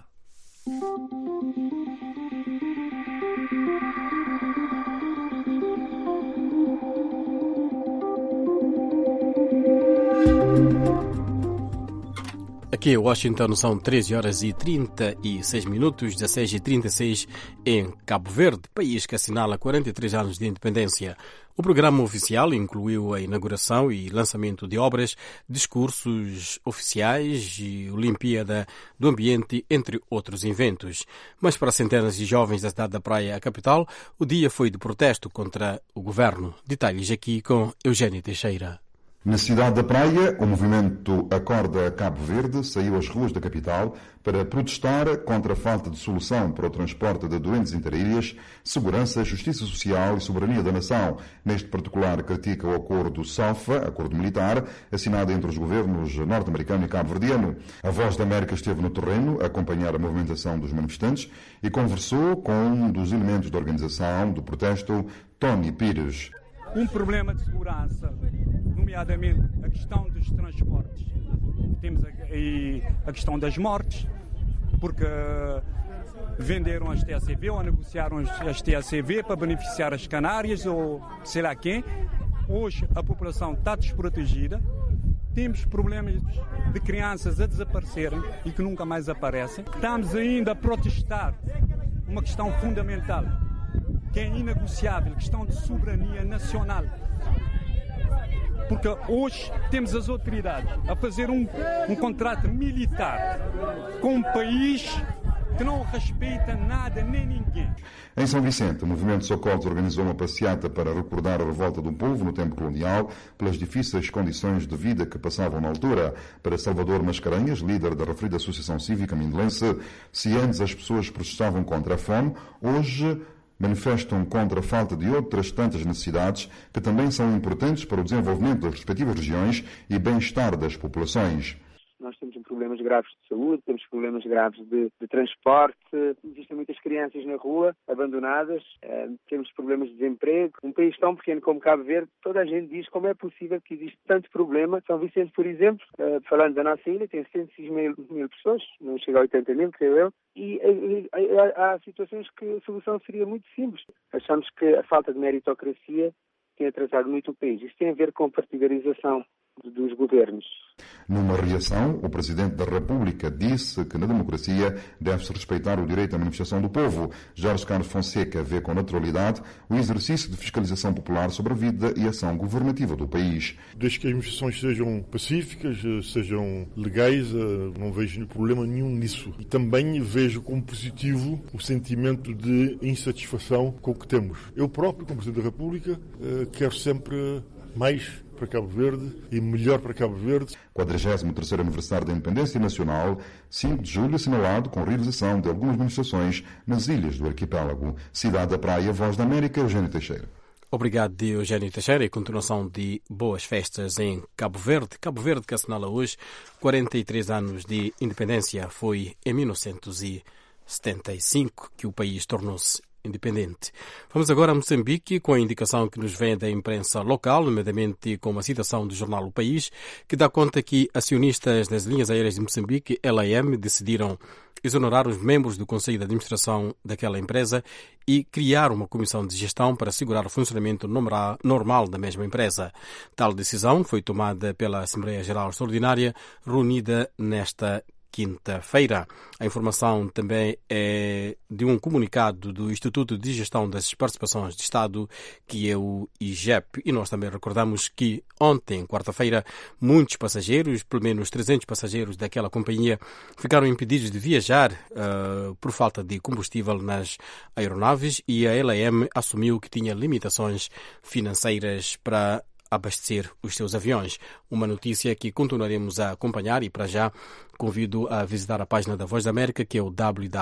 Aqui em Washington são 13 horas e 36 minutos, 16h36 em Cabo Verde, país que assinala 43 anos de independência. O programa oficial incluiu a inauguração e lançamento de obras, discursos oficiais e Olimpíada do Ambiente, entre outros eventos. Mas para centenas de jovens da cidade da Praia, a capital, o dia foi de protesto contra o governo. Detalhes aqui com Eugênio Teixeira. Na cidade da Praia, o movimento Acorda Cabo Verde saiu às ruas da capital para protestar contra a falta de solução para o transporte de doentes interilhas, segurança, justiça social e soberania da nação. Neste particular, critica o acordo SALFA, acordo militar, assinado entre os governos norte-americano e cabo-verdiano. A Voz da América esteve no terreno a acompanhar a movimentação dos manifestantes e conversou com um dos elementos da organização do protesto, Tony Pires. Um problema de segurança, nomeadamente a questão dos transportes. Temos aí a questão das mortes, porque venderam as TACV ou negociaram as TACV para beneficiar as Canárias ou sei lá quem. Hoje a população está desprotegida. Temos problemas de crianças a desaparecerem e que nunca mais aparecem. Estamos ainda a protestar uma questão fundamental, que é inegociável, questão de soberania nacional. Porque hoje temos as autoridades a fazer um contrato militar com um país que não respeita nada nem ninguém. Em São Vicente, o movimento Socorros organizou uma passeata para recordar a revolta do povo no tempo colonial pelas difíceis condições de vida que passavam na altura. Para Salvador Mascarenhas, líder da referida Associação Cívica Mindelense, se antes as pessoas protestavam contra a fome, hoje manifestam contra a falta de outras tantas necessidades que também são importantes para o desenvolvimento das respectivas regiões e bem-estar das populações. Nós temos problemas graves de saúde, temos problemas graves de transporte, existem muitas crianças na rua, abandonadas, temos problemas de desemprego. Um país tão pequeno como Cabo Verde, toda a gente diz como é possível que existe tanto problema. São Vicente, por exemplo, falando da nossa ilha, tem 106 mil pessoas, não chega a 80 mil, creio eu, e há situações que a solução seria muito simples. Achamos que a falta de meritocracia tem atrasado muito o país. Isso tem a ver com a partidarização dos governos. Numa reação, o Presidente da República disse que na democracia deve-se respeitar o direito à manifestação do povo. Jorge Carlos Fonseca vê com naturalidade o exercício de fiscalização popular sobre a vida e ação governativa do país. Desde que as manifestações sejam pacíficas, sejam legais, não vejo problema nenhum nisso. E também vejo como positivo o sentimento de insatisfação com o que temos. Eu próprio, como Presidente da República, quero sempre mais para Cabo Verde e melhor para Cabo Verde. 43º aniversário da Independência Nacional, 5 de julho, assinalado com a realização de algumas manifestações nas ilhas do arquipélago. Cidade da Praia, Voz da América, Eugênio Teixeira. Obrigado, Eugênio Teixeira, e continuação de boas festas em Cabo Verde. Cabo Verde, que assinala hoje 43 anos de independência. Foi em 1975 que o país tornou-se independente. Vamos agora a Moçambique, com a indicação que nos vem da imprensa local, nomeadamente com uma citação do jornal O País, que dá conta que acionistas das linhas aéreas de Moçambique, LAM, decidiram exonerar os membros do Conselho de Administração daquela empresa e criar uma comissão de gestão para assegurar o funcionamento normal da mesma empresa. Tal decisão foi tomada pela Assembleia Geral Extraordinária, reunida nesta quinta-feira. A informação também é de um comunicado do Instituto de Gestão das Participações de Estado, que é o IGEP, e nós também recordamos que ontem, quarta-feira, muitos passageiros, pelo menos 300 passageiros daquela companhia, ficaram impedidos de viajar por falta de combustível nas aeronaves, e a LAM assumiu que tinha limitações financeiras para abastecer os seus aviões. Uma notícia que continuaremos a acompanhar, e para já convido a visitar a página da Voz da América, que é o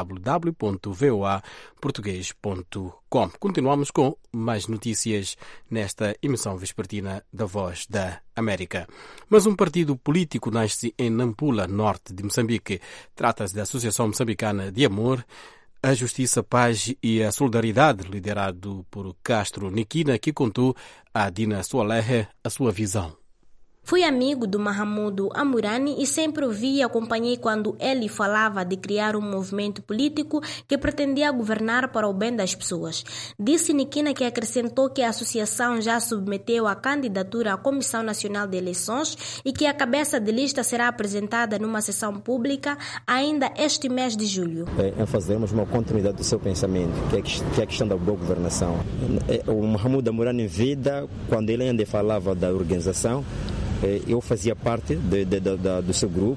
www.voaportugues.com. Continuamos com mais notícias nesta emissão vespertina da Voz da América. Mas um partido político nasce em Nampula, norte de Moçambique. Trata-se da Associação Moçambicana de Amor, a Justiça, Paz e a Solidariedade, liderado por Castro Nikina, que contou a Dina Sualehe a sua visão. Fui amigo do Mahamudu Amurani e sempre ouvi e acompanhei quando ele falava de criar um movimento político que pretendia governar para o bem das pessoas. Disse Nikina, que acrescentou que a associação já submeteu a candidatura à Comissão Nacional de Eleições e que a cabeça de lista será apresentada numa sessão pública ainda este mês de julho. Em fazermos uma continuidade do seu pensamento, que é a questão da boa governação. O Mahamudu Amurani, em vida, quando ele ainda falava da organização, eu fazia parte do seu grupo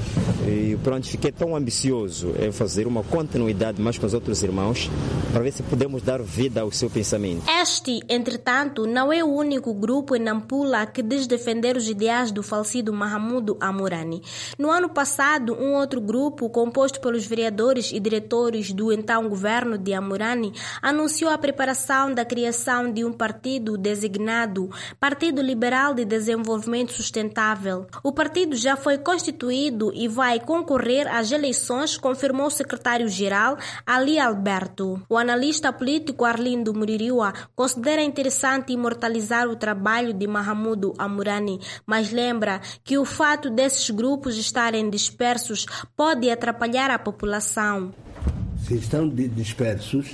e pronto, fiquei tão ambicioso em fazer uma continuidade mais com os outros irmãos para ver se podemos dar vida ao seu pensamento. Este, entretanto, não é o único grupo em Nampula que diz defender os ideais do falecido Mahamudu Amurani. No ano passado, um outro grupo, composto pelos vereadores e diretores do então governo de Amurani, anunciou a preparação da criação de um partido designado Partido Liberal de Desenvolvimento Sustentável. O partido já foi constituído e vai concorrer às eleições, confirmou o secretário-geral Ali Alberto. O analista político Arlindo Muririwa considera interessante imortalizar o trabalho de Mahamudu Amurani, mas lembra que o fato desses grupos estarem dispersos pode atrapalhar a população. Se estão dispersos,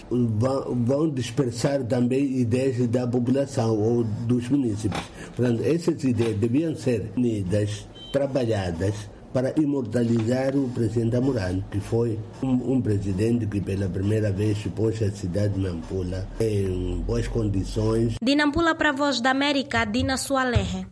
vão dispersar também ideias da população ou dos municípios. Portanto, essas ideias deviam ser unidas, trabalhadas, para imortalizar o presidente Amurani, que foi um presidente que pela primeira vez pôs a cidade de Nampula em boas condições. De Nampula para a Voz da América, Dina Sualehe.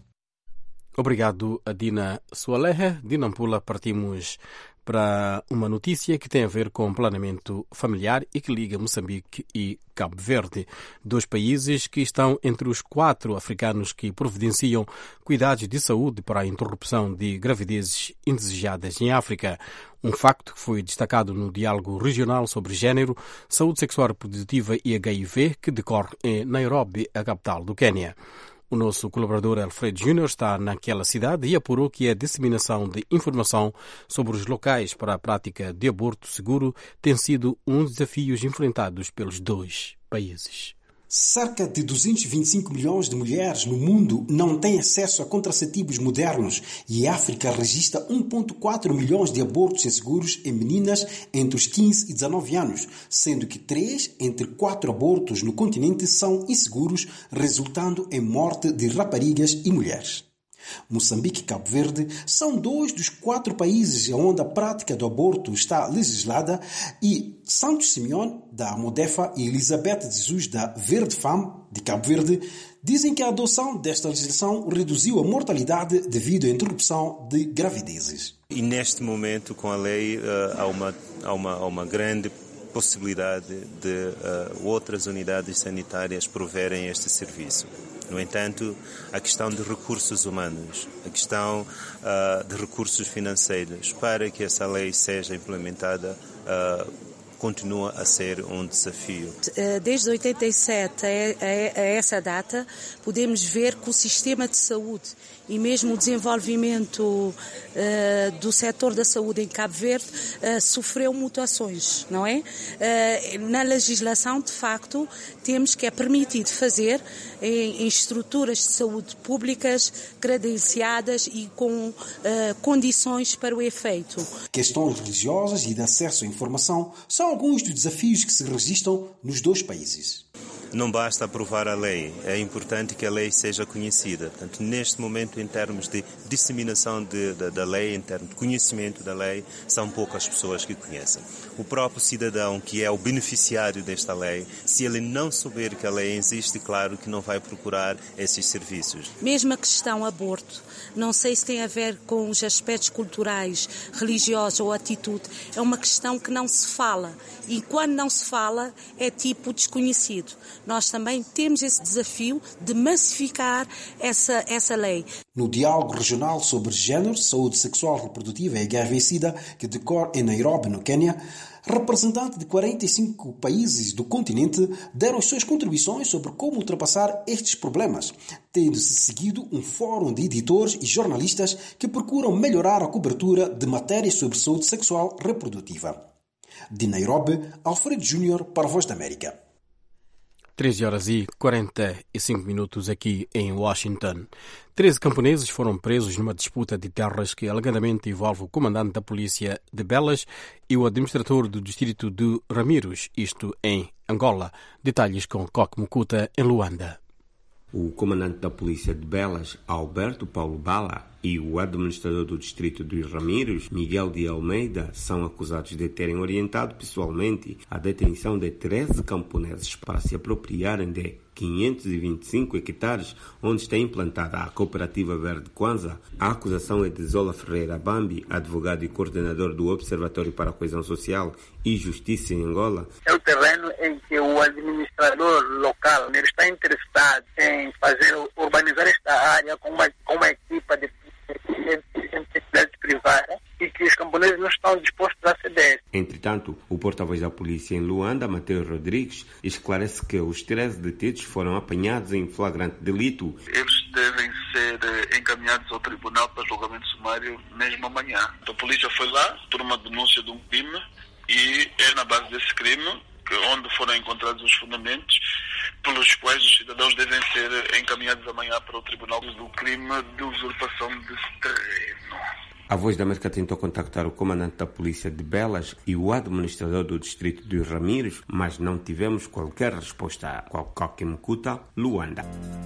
Obrigado, Dina Sualehe. De Nampula partimos para uma notícia que tem a ver com planeamento familiar e que liga Moçambique e Cabo Verde, dois países que estão entre os 4 africanos que providenciam cuidados de saúde para a interrupção de gravidezes indesejadas em África. Um facto que foi destacado no diálogo regional sobre género, saúde sexual reprodutiva e HIV que decorre em Nairobi, a capital do Quênia. O nosso colaborador Alfredo Júnior está naquela cidade e apurou que a disseminação de informação sobre os locais para a prática de aborto seguro tem sido um dos desafios enfrentados pelos dois países. Cerca de 225 milhões de mulheres no mundo não têm acesso a contraceptivos modernos e a África registra 1,4 milhões de abortos inseguros em meninas entre os 15 e 19 anos, sendo que 3 entre 4 abortos no continente são inseguros, resultando em morte de raparigas e mulheres. Moçambique e Cabo Verde são 2 dos 4 países onde a prática do aborto está legislada e Santos Simeone, da Modefa, e Elizabeth de Jesus, da Verde Femme, de Cabo Verde, dizem que a adoção desta legislação reduziu a mortalidade devido à interrupção de gravidezes. E neste momento, com a lei, há uma grande possibilidade de outras unidades sanitárias proverem este serviço. No entanto, a questão de recursos humanos, a questão de recursos financeiros para que essa lei seja implementada continua a ser um desafio. Desde 87 a essa data, podemos ver que o sistema de saúde e mesmo o desenvolvimento do setor da saúde em Cabo Verde sofreu mutações, não é? Na legislação, de facto, temos que é permitido fazer em estruturas de saúde públicas credenciadas e com condições para o efeito. Questões religiosas e de acesso à informação são alguns dos desafios que se registram nos dois países. não basta aprovar a lei, é importante que a lei seja conhecida. Portanto, neste momento, em termos de disseminação da lei, em termos de conhecimento da lei, são poucas pessoas que conhecem. O próprio cidadão, que é o beneficiário desta lei, se ele não souber que a lei existe, claro que não vai procurar esses serviços. Mesmo a questão aborto, não sei se tem a ver com os aspectos culturais, religiosos ou atitude, é uma questão que não se fala. E quando não se fala, é tipo desconhecido. Nós também temos esse desafio de massificar essa lei. No diálogo regional sobre género, saúde sexual reprodutiva e HIV/SIDA, que decorre em Nairobi, no Quênia, representantes de 45 países do continente deram as suas contribuições sobre como ultrapassar estes problemas, tendo-se seguido um fórum de editores e jornalistas que procuram melhorar a cobertura de matérias sobre saúde sexual reprodutiva. De Nairobi, Alfredo Júnior para a Voz da América. 13h45 aqui em Washington. 13 camponeses foram presos numa disputa de terras que alegadamente envolve o comandante da polícia de Belas e o administrador do distrito de Ramírez, isto em Angola. Detalhes com Coque Mukuta, em Luanda. O comandante da polícia de Belas, Alberto Paulo Bala, e o administrador do distrito de Ramírez, Miguel de Almeida, são acusados de terem orientado pessoalmente a detenção de 13 camponeses para se apropriarem de 525 hectares onde está implantada a Cooperativa Verde Kwanza. A acusação é de Zola Ferreira Bambi, advogado e coordenador do Observatório para a Coesão Social e Justiça em Angola. É o terreno em que o administrador local está interessado em urbanizar esta área com uma equipa de entidades privadas e que os camponeses não estão dispostos a ceder. Entretanto, o porta-voz da polícia em Luanda, Mateus Rodrigues, esclarece que os 13 detidos foram apanhados em flagrante delito. Eles devem ser encaminhados ao tribunal para julgamento sumário mesmo amanhã. A polícia foi lá por uma denúncia de um crime e é na base desse crime onde foram encontrados os fundamentos pelos quais os cidadãos devem ser encaminhados amanhã para o tribunal do crime de usurpação de terreno. A Voz da América tentou contactar o comandante da polícia de Belas e o administrador do distrito de Ramírez, mas não tivemos qualquer resposta. Coque Mukuta, Luanda.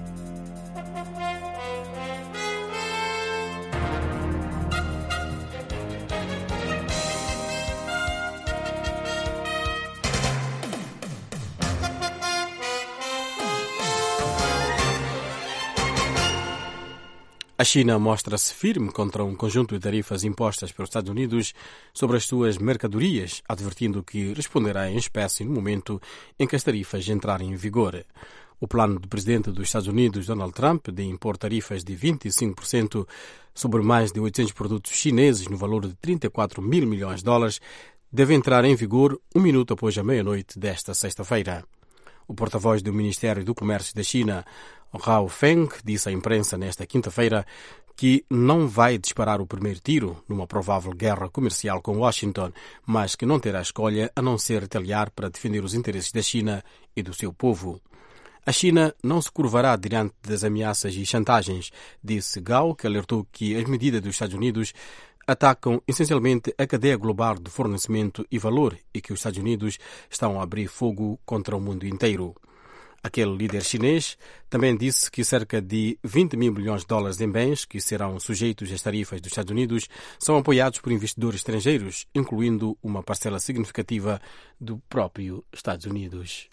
A China mostra-se firme contra um conjunto de tarifas impostas pelos Estados Unidos sobre as suas mercadorias, advertindo que responderá em espécie no momento em que as tarifas entrarem em vigor. O plano do presidente dos Estados Unidos, Donald Trump, de impor tarifas de 25% sobre mais de 800 produtos chineses no valor de 34 mil milhões de dólares, deve entrar em vigor 1 minuto após a meia-noite desta sexta-feira. O porta-voz do Ministério do Comércio da China, Hao Feng, disse à imprensa nesta quinta-feira que não vai disparar o primeiro tiro numa provável guerra comercial com Washington, mas que não terá escolha a não ser retaliar para defender os interesses da China e do seu povo. A China não se curvará diante das ameaças e chantagens, disse Gao, que alertou que as medidas dos Estados Unidos atacam essencialmente a cadeia global de fornecimento e valor e que os Estados Unidos estão a abrir fogo contra o mundo inteiro. Aquele líder chinês também disse que cerca de 20 mil milhões de dólares em bens que serão sujeitos às tarifas dos Estados Unidos são apoiados por investidores estrangeiros, incluindo uma parcela significativa do próprio Estados Unidos.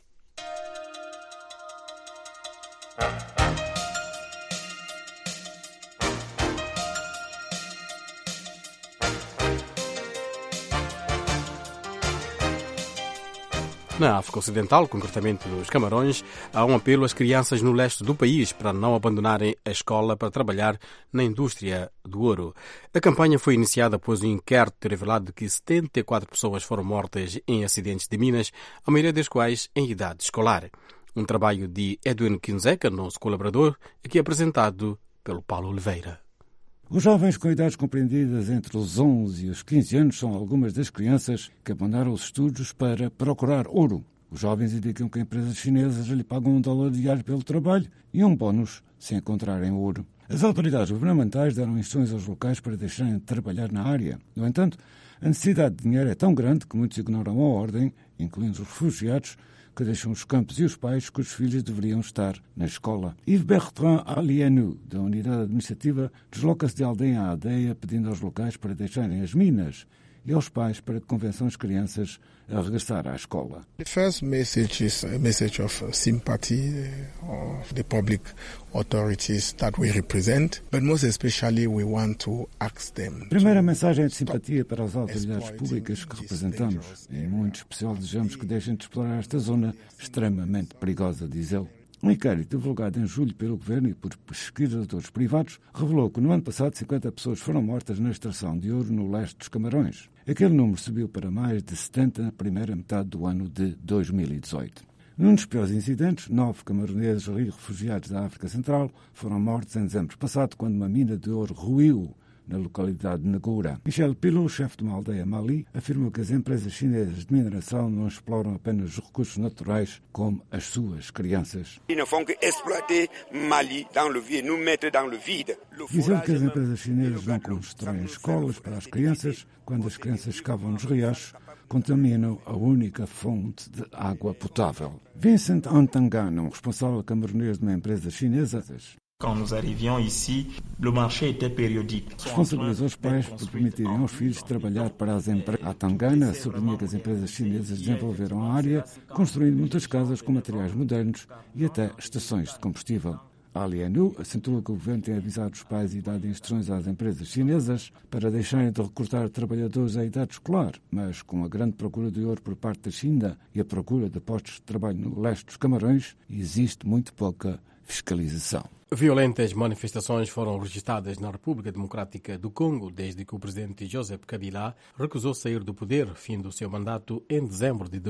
Na África Ocidental, concretamente nos Camarões, há um apelo às crianças no leste do país para não abandonarem a escola para trabalhar na indústria do ouro. A campanha foi iniciada após um inquérito ter revelado que 74 pessoas foram mortas em acidentes de minas, a maioria das quais em idade escolar. Um trabalho de Edwin Kinzeca, nosso colaborador, aqui apresentado pelo Paulo Oliveira. Os jovens com idades compreendidas entre os 11 e os 15 anos são algumas das crianças que abandonaram os estudos para procurar ouro. Os jovens indicam que empresas chinesas lhe pagam $1 diário pelo trabalho e um bónus se encontrarem ouro. As autoridades governamentais deram instruções aos locais para deixarem de trabalhar na área. No entanto, a necessidade de dinheiro é tão grande que muitos ignoram a ordem, incluindo os refugiados, que deixam os campos e os pais que os filhos deveriam estar na escola. Yves Bertrand Alianou, da Unidade Administrativa, desloca-se de aldeia a aldeia pedindo aos locais para deixarem as minas e aos pais para que convençam as crianças a regressar à escola. The first message is a message of sympathy of the public authorities that we represent, but most especially we want to ask them. A primeira mensagem é de simpatia para as autoridades públicas que representamos. Em muito especial desejamos que deixem de explorar esta zona extremamente perigosa, diz ele. Um inquérito divulgado em julho pelo governo e por pesquisadores privados revelou que no ano passado 50 pessoas foram mortas na extração de ouro no leste dos Camarões. Aquele número subiu para mais de 70 na primeira metade do ano de 2018. Num dos piores incidentes, 9 camaroneses e refugiados da África Central foram mortos em dezembro passado quando uma mina de ouro ruiu na localidade de Nagoura. Michel Pilou, chefe de uma aldeia Mali, afirmou que as empresas chinesas de mineração não exploram apenas os recursos naturais, como as suas crianças. Dizendo que as empresas chinesas não constroem escolas para as crianças, quando as crianças escavam nos riachos, contaminam a única fonte de água potável. Vincent Antangana, um responsável camaronês de uma empresa chinesa, Quand nous arrivions ici, le marché était périodique. Responsabilizou os pais por permitirem aos filhos trabalhar para as empresas. A Tangana sublinha que as empresas chinesas desenvolveram a área, construindo muitas casas com materiais modernos e até estações de combustível. Alianou acentua que o governo tem avisado os pais e dado instruções às empresas chinesas para deixarem de recrutar trabalhadores à idade escolar, mas com a grande procura de ouro por parte da China e a procura de postos de trabalho no leste dos Camarões, existe muito pouca fiscalização. Violentas manifestações foram registradas na República Democrática do Congo desde que o presidente Joseph Kabila recusou sair do poder, fim do seu mandato, em dezembro de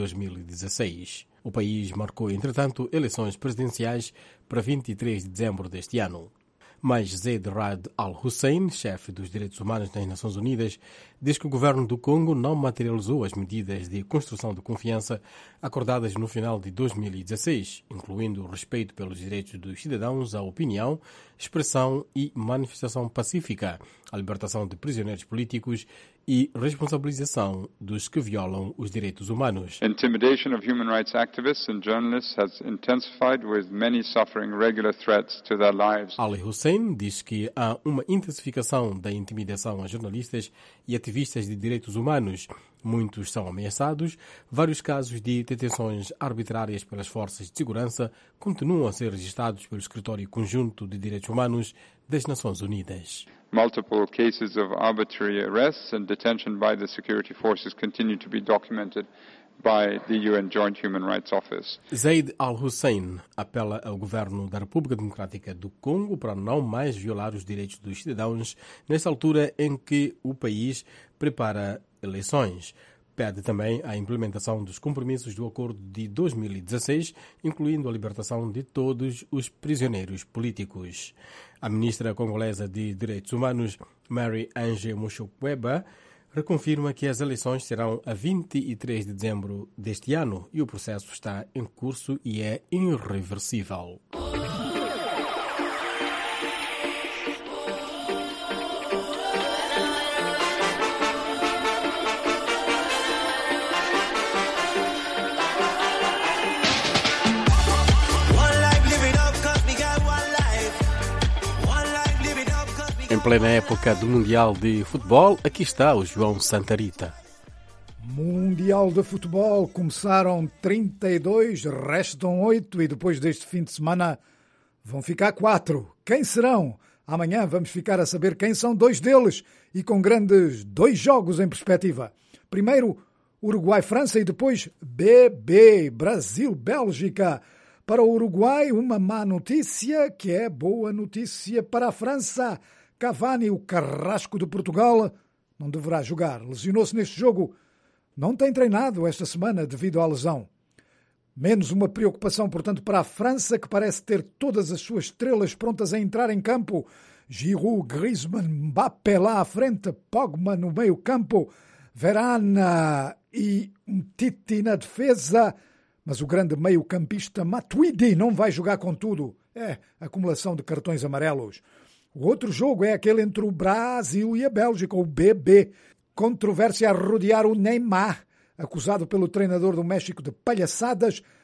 2016. O país marcou, entretanto, eleições presidenciais para 23 de dezembro deste ano. Mas Zeid Ra'ad al-Hussein, chefe dos direitos humanos das Nações Unidas, diz que o governo do Congo não materializou as medidas de construção de confiança acordadas no final de 2016, incluindo o respeito pelos direitos dos cidadãos à opinião, expressão e manifestação pacífica, a libertação de prisioneiros políticos e responsabilização dos que violam os direitos humanos. Intimidation of human rights activists and journalists has intensified, with many suffering regular threats to their lives. Ali Hussein diz que há uma intensificação da intimidação a jornalistas e ativistas de direitos humanos. Muitos são ameaçados. Vários casos de detenções arbitrárias pelas forças de segurança continuam a ser registrados pelo Escritório Conjunto de Direitos Humanos das Nações Unidas. Multiple cases of arbitrary arrests and detention by the security forces continue to be documented by the UN Joint Human Rights Office. Zeid al-Hussein apela ao governo da República Democrática do Congo para não mais violar os direitos dos cidadãos nesta altura em que o país prepara eleições. Pede também a implementação dos compromissos do acordo de 2016, incluindo a libertação de todos os prisioneiros políticos. A ministra congolesa de Direitos Humanos, Marie-Ange Mushokweba, reconfirma que as eleições serão a 23 de dezembro deste ano e o processo está em curso e é irreversível. Em plena época do Mundial de Futebol, aqui está o João Santarita. Mundial de Futebol, começaram 32, restam 8 e depois deste fim de semana vão ficar 4. Quem serão? Amanhã vamos ficar a saber quem são 2 deles e com grandes 2 jogos em perspectiva. Primeiro, Uruguai-França e depois Brasil-Bélgica. Para o Uruguai, uma má notícia que é boa notícia para a França. Cavani, o carrasco de Portugal, não deverá jogar. Lesionou-se neste jogo. Não tem treinado esta semana devido à lesão. Menos uma preocupação, portanto, para a França, que parece ter todas as suas estrelas prontas a entrar em campo. Giroud, Griezmann, Mbappé lá à frente, Pogba no meio campo, Varane e Titi na defesa. Mas o grande meio-campista Matuidi não vai jogar com tudo. É acumulação de cartões amarelos. O outro jogo é aquele entre o Brasil e a Bélgica, o BB. Controvérsia a rodear o Neymar, acusado pelo treinador do México de palhaçadas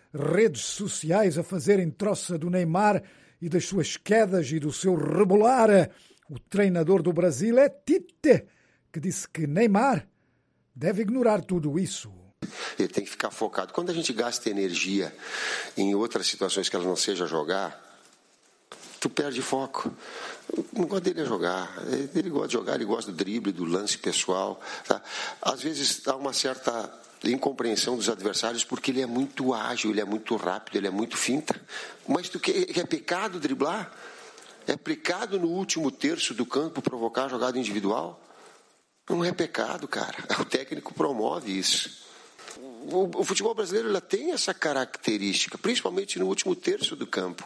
redes sociais a fazerem troça do Neymar e das suas quedas e do seu rebolar. O treinador do Brasil é Tite, que disse que Neymar deve ignorar tudo isso. Ele tem que ficar focado. Quando a gente gasta energia em outras situações que ela não seja jogar, tu perde foco. Não gosta dele jogar. Ele gosta de jogar, ele gosta do drible, do lance pessoal. Tá? Às vezes há uma certa incompreensão dos adversários porque ele é muito ágil, ele é muito rápido, ele é muito finta. Mas é pecado driblar? É pecado no último terço do campo provocar a jogada individual? Não é pecado, cara. O técnico promove isso. O futebol brasileiro ela tem essa característica, principalmente no último terço do campo.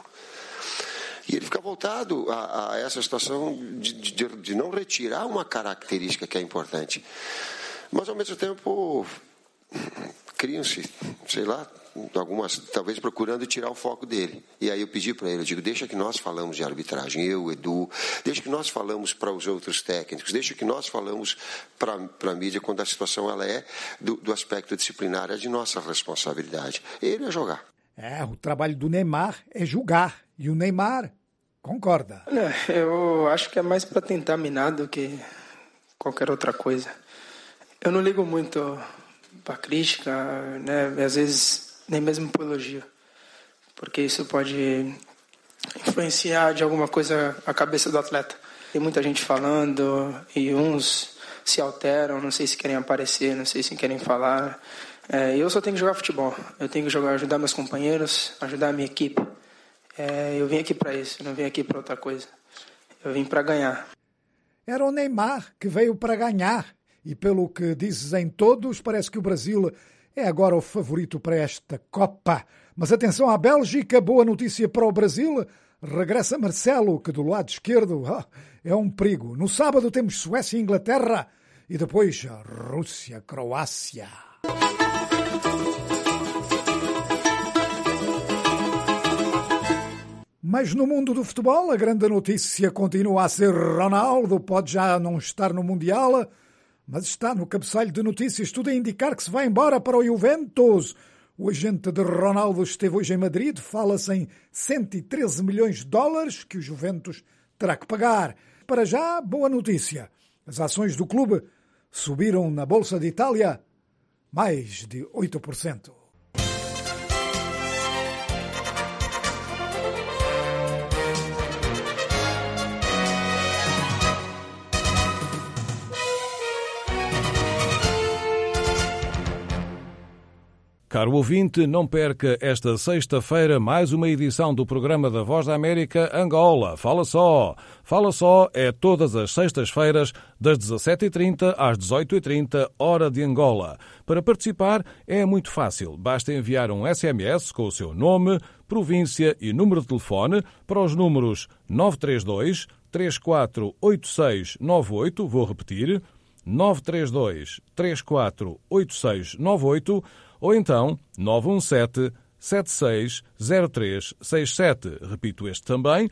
E ele fica voltado a essa situação de não retirar uma característica que é importante. Mas, ao mesmo tempo, criam-se, sei lá, algumas, talvez procurando tirar o foco dele. E aí eu pedi para ele, eu digo, deixa que nós falamos de arbitragem, eu, Edu, deixa que nós falamos para os outros técnicos, deixa que nós falamos para a mídia quando a situação ela é do aspecto disciplinar, é de nossa responsabilidade. Ele é jogar. O trabalho do Neymar é julgar. E o Neymar concorda. Eu acho que é mais para tentar minar do que qualquer outra coisa. Eu não ligo muito para crítica, né? Às vezes nem mesmo para elogio, porque isso pode influenciar de alguma coisa a cabeça do atleta. Tem muita gente falando e uns se alteram, não sei se querem aparecer, não sei se querem falar. Eu só tenho que jogar futebol, eu tenho que ajudar meus companheiros, ajudar a minha equipe. Eu vim aqui para isso, eu não vim aqui para outra coisa. Eu vim para ganhar. Era o Neymar que veio para ganhar. E pelo que dizem todos, parece que o Brasil é agora o favorito para esta Copa. Mas atenção à Bélgica, boa notícia para o Brasil. Regressa Marcelo, que do lado esquerdo é um perigo. No sábado temos Suécia e Inglaterra e depois Rússia, Croácia. Mas no mundo do futebol, a grande notícia continua a ser Ronaldo. Pode já não estar no Mundial, mas está no cabeçalho de notícias, tudo a indicar que se vai embora para o Juventus. O agente de Ronaldo esteve hoje em Madrid, fala-se em 113 milhões de dólares que o Juventus terá que pagar. Para já, boa notícia. As ações do clube subiram na Bolsa de Itália mais de 8%. Caro ouvinte, não perca esta sexta-feira mais uma edição do programa da Voz da América Angola. Fala só! Fala só é todas as sextas-feiras, das 17h30 às 18h30, hora de Angola. Para participar é muito fácil. Basta enviar um SMS com o seu nome, província e número de telefone para os números 932 348698, vou repetir, 932 348698, ou então 917-760367. Repito este também,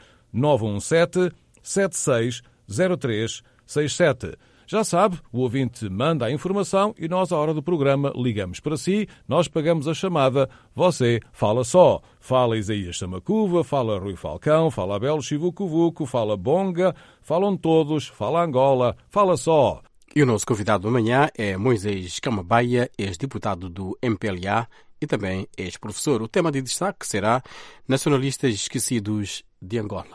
917-760367. Já sabe, o ouvinte manda a informação e nós, à hora do programa, ligamos para si, nós pagamos a chamada, você fala só. Fala Isaías Samacuva, fala Rui Falcão, fala Abel Chivucuvuco, fala Bonga, falam todos, fala Angola, fala só. E o nosso convidado amanhã é Moisés Camabaia, ex-deputado do MPLA e também ex-professor. O tema de destaque será Nacionalistas Esquecidos de Angola.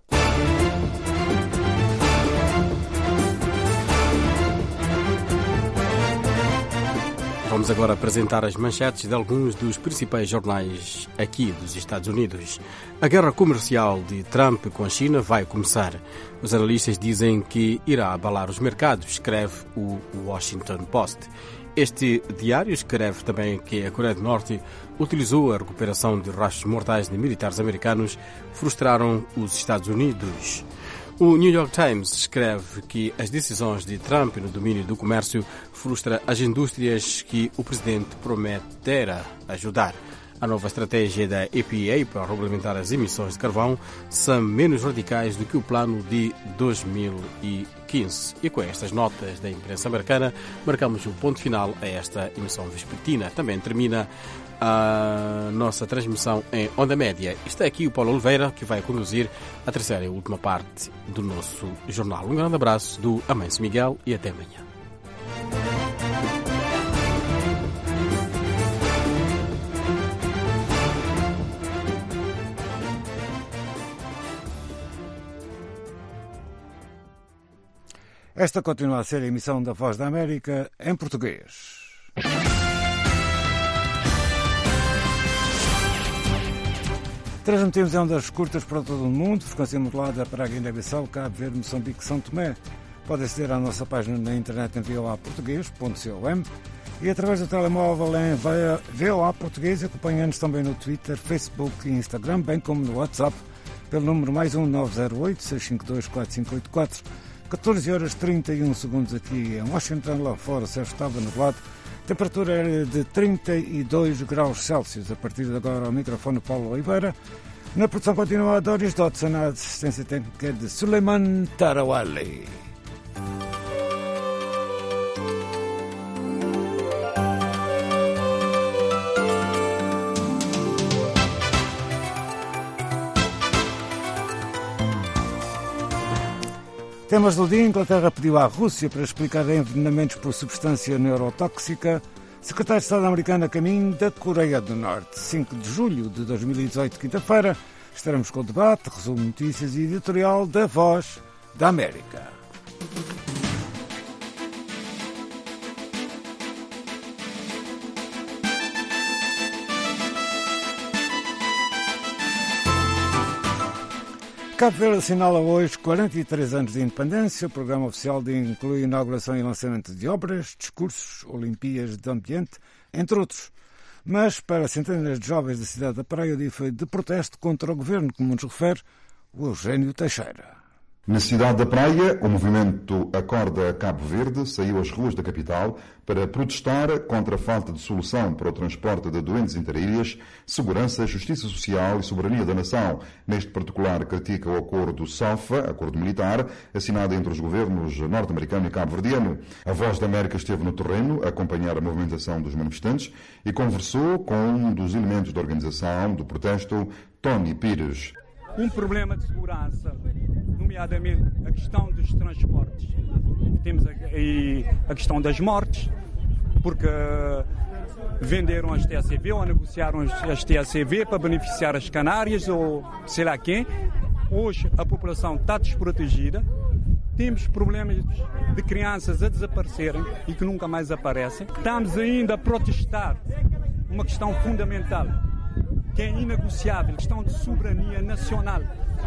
Vamos agora apresentar as manchetes de alguns dos principais jornais aqui dos Estados Unidos. A guerra comercial de Trump com a China vai começar. Os analistas dizem que irá abalar os mercados, escreve o Washington Post. Este diário escreve também que a Coreia do Norte utilizou a recuperação de rastros mortais de militares americanos, frustraram os Estados Unidos. O New York Times escreve que as decisões de Trump no domínio do comércio frustram as indústrias que o presidente prometera ajudar. A nova estratégia da EPA para regulamentar as emissões de carvão são menos radicais do que o plano de 2015. 15. E com estas notas da imprensa americana, marcamos o ponto final a esta emissão vespertina. Também termina a nossa transmissão em onda média. Está aqui o Paulo Oliveira, que vai conduzir a terceira e última parte do nosso jornal. Um grande abraço do Amancio Miguel e até amanhã. Esta continua a ser a emissão da Voz da América em português. Transmitimos em ondas curtas para todo o mundo, frequência modulada para a Guiné-Bissau, Cabo Verde, Moçambique, São Tomé. Pode aceder à nossa página na internet em voaportuguês.com e através do telemóvel em VOA Português, acompanhando-nos também no Twitter, Facebook e Instagram, bem como no WhatsApp, pelo número +1 908 652 4584. 14h31 aqui em Washington, lá fora o céu estava nublado, temperatura era de 32 graus Celsius. A partir de agora ao microfone Paulo Oliveira, na produção continua a Doris Dodson, a assistência técnica de Suleiman Tarawali. Temas do dia: Inglaterra pediu à Rússia para explicar envenenamentos por substância neurotóxica. Secretário de Estado americano a caminho da Coreia do Norte. 5 de julho de 2018, quinta-feira, estaremos com o debate, resumo de notícias e editorial da Voz da América. Cabo Verde assinala hoje 43 anos de independência. O programa oficial inclui inauguração e lançamento de obras, discursos, Olimpíadas de Ambiente, entre outros. Mas para centenas de jovens da cidade da Praia, o dia foi de protesto contra o governo, como nos refere o Eugênio Teixeira. Na cidade da Praia, o movimento Acorda Cabo Verde saiu às ruas da capital para protestar contra a falta de solução para o transporte de doentes interilhas, segurança, justiça social e soberania da nação. Neste particular, critica o acordo SOFA, acordo militar, assinado entre os governos norte-americano e cabo-verdiano. A Voz da América esteve no terreno a acompanhar a movimentação dos manifestantes e conversou com um dos elementos da organização do protesto, Tony Pires. Um problema de segurança, nomeadamente a questão dos transportes. Temos aí a questão das mortes, porque venderam as TACV ou negociaram as TACV para beneficiar as Canárias ou sei lá quem. Hoje a população está desprotegida. Temos problemas de crianças a desaparecerem e que nunca mais aparecem. Estamos ainda a protestar uma questão fundamental, que é inegociável, questão de soberania nacional.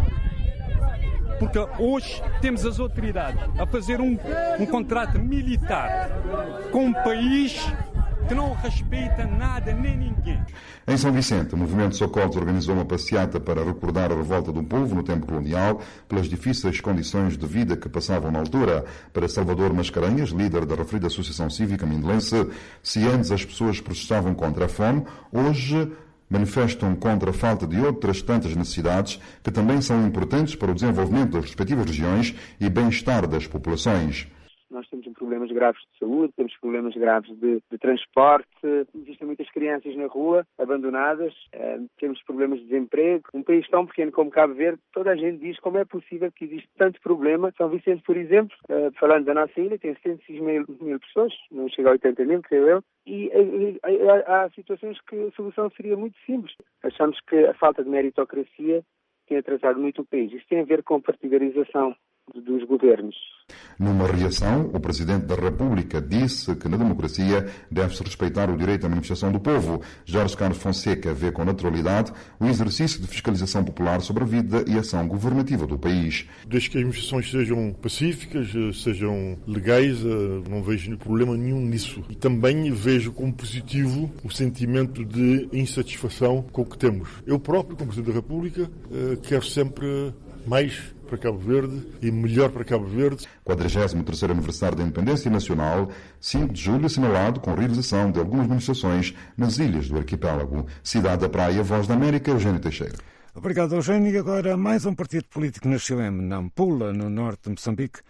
Porque hoje temos as autoridades a fazer um contrato militar com um país que não respeita nada nem ninguém. Em São Vicente, o Movimento Socorros organizou uma passeata para recordar a revolta do povo no tempo colonial pelas difíceis condições de vida que passavam na altura. Para Salvador Mascarenhas, líder da referida Associação Cívica Mindelense, se antes as pessoas protestavam contra a fome, hoje manifestam contra a falta de outras tantas necessidades que também são importantes para o desenvolvimento das respectivas regiões e bem-estar das populações. Nós temos problemas graves de saúde, temos problemas graves de transporte, existem muitas crianças na rua, abandonadas, temos problemas de desemprego. Um país tão pequeno como Cabo Verde, toda a gente diz como é possível que existe tanto problema. São Vicente, por exemplo, falando da nossa ilha, tem 76 mil pessoas, não chega a 80 mil, creio eu, e há situações que a solução seria muito simples. Achamos que a falta de meritocracia tem atrasado muito o país. Isso tem a ver com a partidarização dos governos. Numa reação, o Presidente da República disse que na democracia deve-se respeitar o direito à manifestação do povo. Jorge Carlos Fonseca vê com naturalidade o exercício de fiscalização popular sobre a vida e ação governativa do país. Desde que as manifestações sejam pacíficas, sejam legais, não vejo problema nenhum nisso. E também vejo como positivo o sentimento de insatisfação com o que temos. Eu próprio, como Presidente da República, quero sempre mais para Cabo Verde e melhor para Cabo Verde. 43º aniversário da Independência Nacional, 5 de julho, assinalado com realização de algumas manifestações nas ilhas do arquipélago. Cidade da Praia, Voz da América, Eugênio Teixeira. Obrigado, Eugênio. E agora mais um partido político nasceu em Nampula, no norte de Moçambique,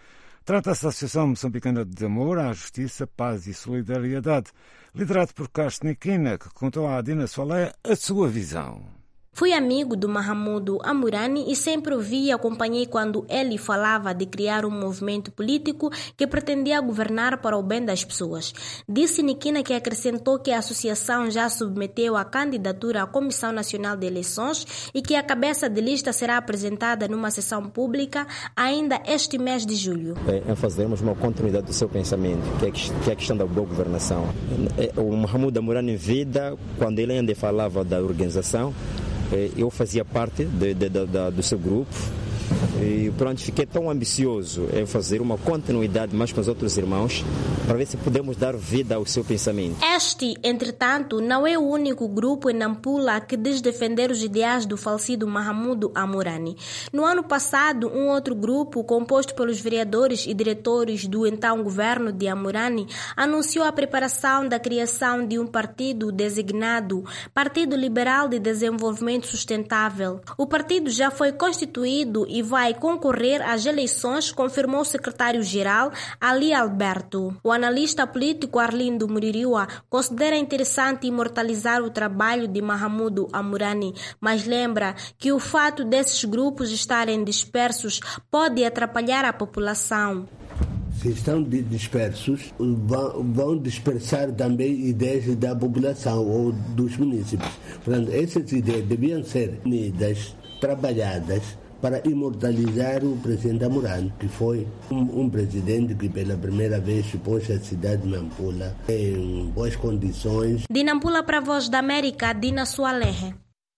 Trata a Associação Moçambicana de Amor à Justiça, Paz e Solidariedade, liderado por Castro Niquina, que contou à Dina Solé a sua visão. Fui amigo do Mahamudu Amurani e sempre o vi e acompanhei quando ele falava de criar um movimento político que pretendia governar para o bem das pessoas. Disse Niquina que acrescentou que a associação já submeteu a candidatura à Comissão Nacional de Eleições e que a cabeça de lista será apresentada numa sessão pública ainda este mês de julho. Fazermos uma continuidade do seu pensamento, que é a questão da boa governação. O Mahamudu Amurani em vida, quando ele ainda falava da organização, eu fazia parte do seu grupo e pronto, fiquei tão ambicioso em fazer uma continuidade mais com os outros irmãos para ver se podemos dar vida ao seu pensamento. Este, entretanto, não é o único grupo em Nampula que diz defender os ideais do falecido Mahamudu Amurani. No ano passado, um outro grupo, composto pelos vereadores e diretores do então governo de Amurani, anunciou a preparação da criação de um partido designado Partido Liberal de Desenvolvimento Sustentável. O partido já foi constituído e vai concorrer às eleições, confirmou o secretário-geral Ali Alberto. O analista político Arlindo Muririwa considera interessante imortalizar o trabalho de Mahamudu Amurani, mas lembra que o fato desses grupos estarem dispersos pode atrapalhar a população. Se estão dispersos, vão dispersar também ideias da população ou dos municípios. Portanto, essas ideias deviam ser unidas, trabalhadas, para imortalizar o presidente Amurani, que foi um presidente que pela primeira vez pôs a cidade de Nampula em boas condições. De Nampula para a Voz da América, Dina Soalehe.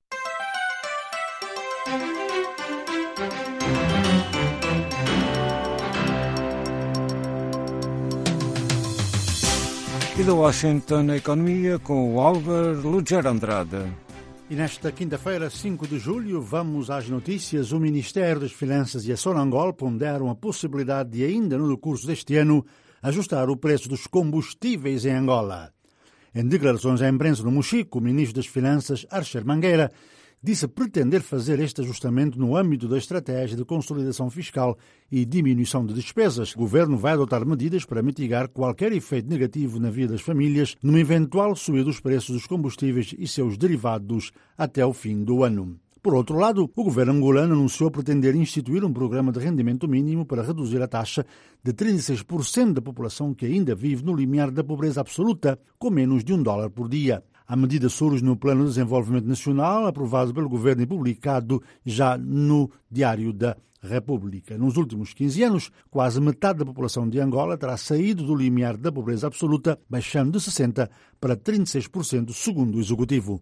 E da Washington, a economia com o Álvaro Lugero Andrade. E nesta quinta-feira, 5 de julho, vamos às notícias. O Ministério das Finanças e a Sonangol ponderam a possibilidade de, ainda no decurso deste ano, ajustar o preço dos combustíveis em Angola. Em declarações à imprensa no Mochico, o Ministro das Finanças, Archer Mangueira, disse pretender fazer este ajustamento no âmbito da estratégia de consolidação fiscal e diminuição de despesas. O Governo vai adotar medidas para mitigar qualquer efeito negativo na vida das famílias numa eventual subida dos preços dos combustíveis e seus derivados até o fim do ano. Por outro lado, o governo angolano anunciou pretender instituir um programa de rendimento mínimo para reduzir a taxa de 36% da população que ainda vive no limiar da pobreza absoluta, com menos de $1 por dia. A medida surge no Plano de Desenvolvimento Nacional, aprovado pelo governo e publicado já no Diário da República. Nos últimos 15 anos, quase metade da população de Angola terá saído do limiar da pobreza absoluta, baixando de 60% para 36%, segundo o Executivo.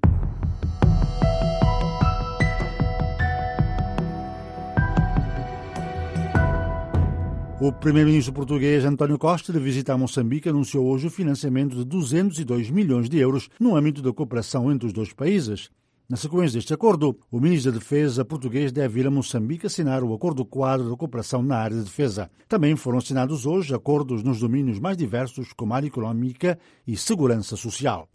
O primeiro-ministro português António Costa, de visita a Moçambique, anunciou hoje o financiamento de 202 milhões de euros no âmbito da cooperação entre os dois países. Na sequência deste acordo, o ministro da Defesa português deve ir a Moçambique assinar o Acordo Quadro da Cooperação na área de defesa. Também foram assinados hoje acordos nos domínios mais diversos, como a área económica e segurança social.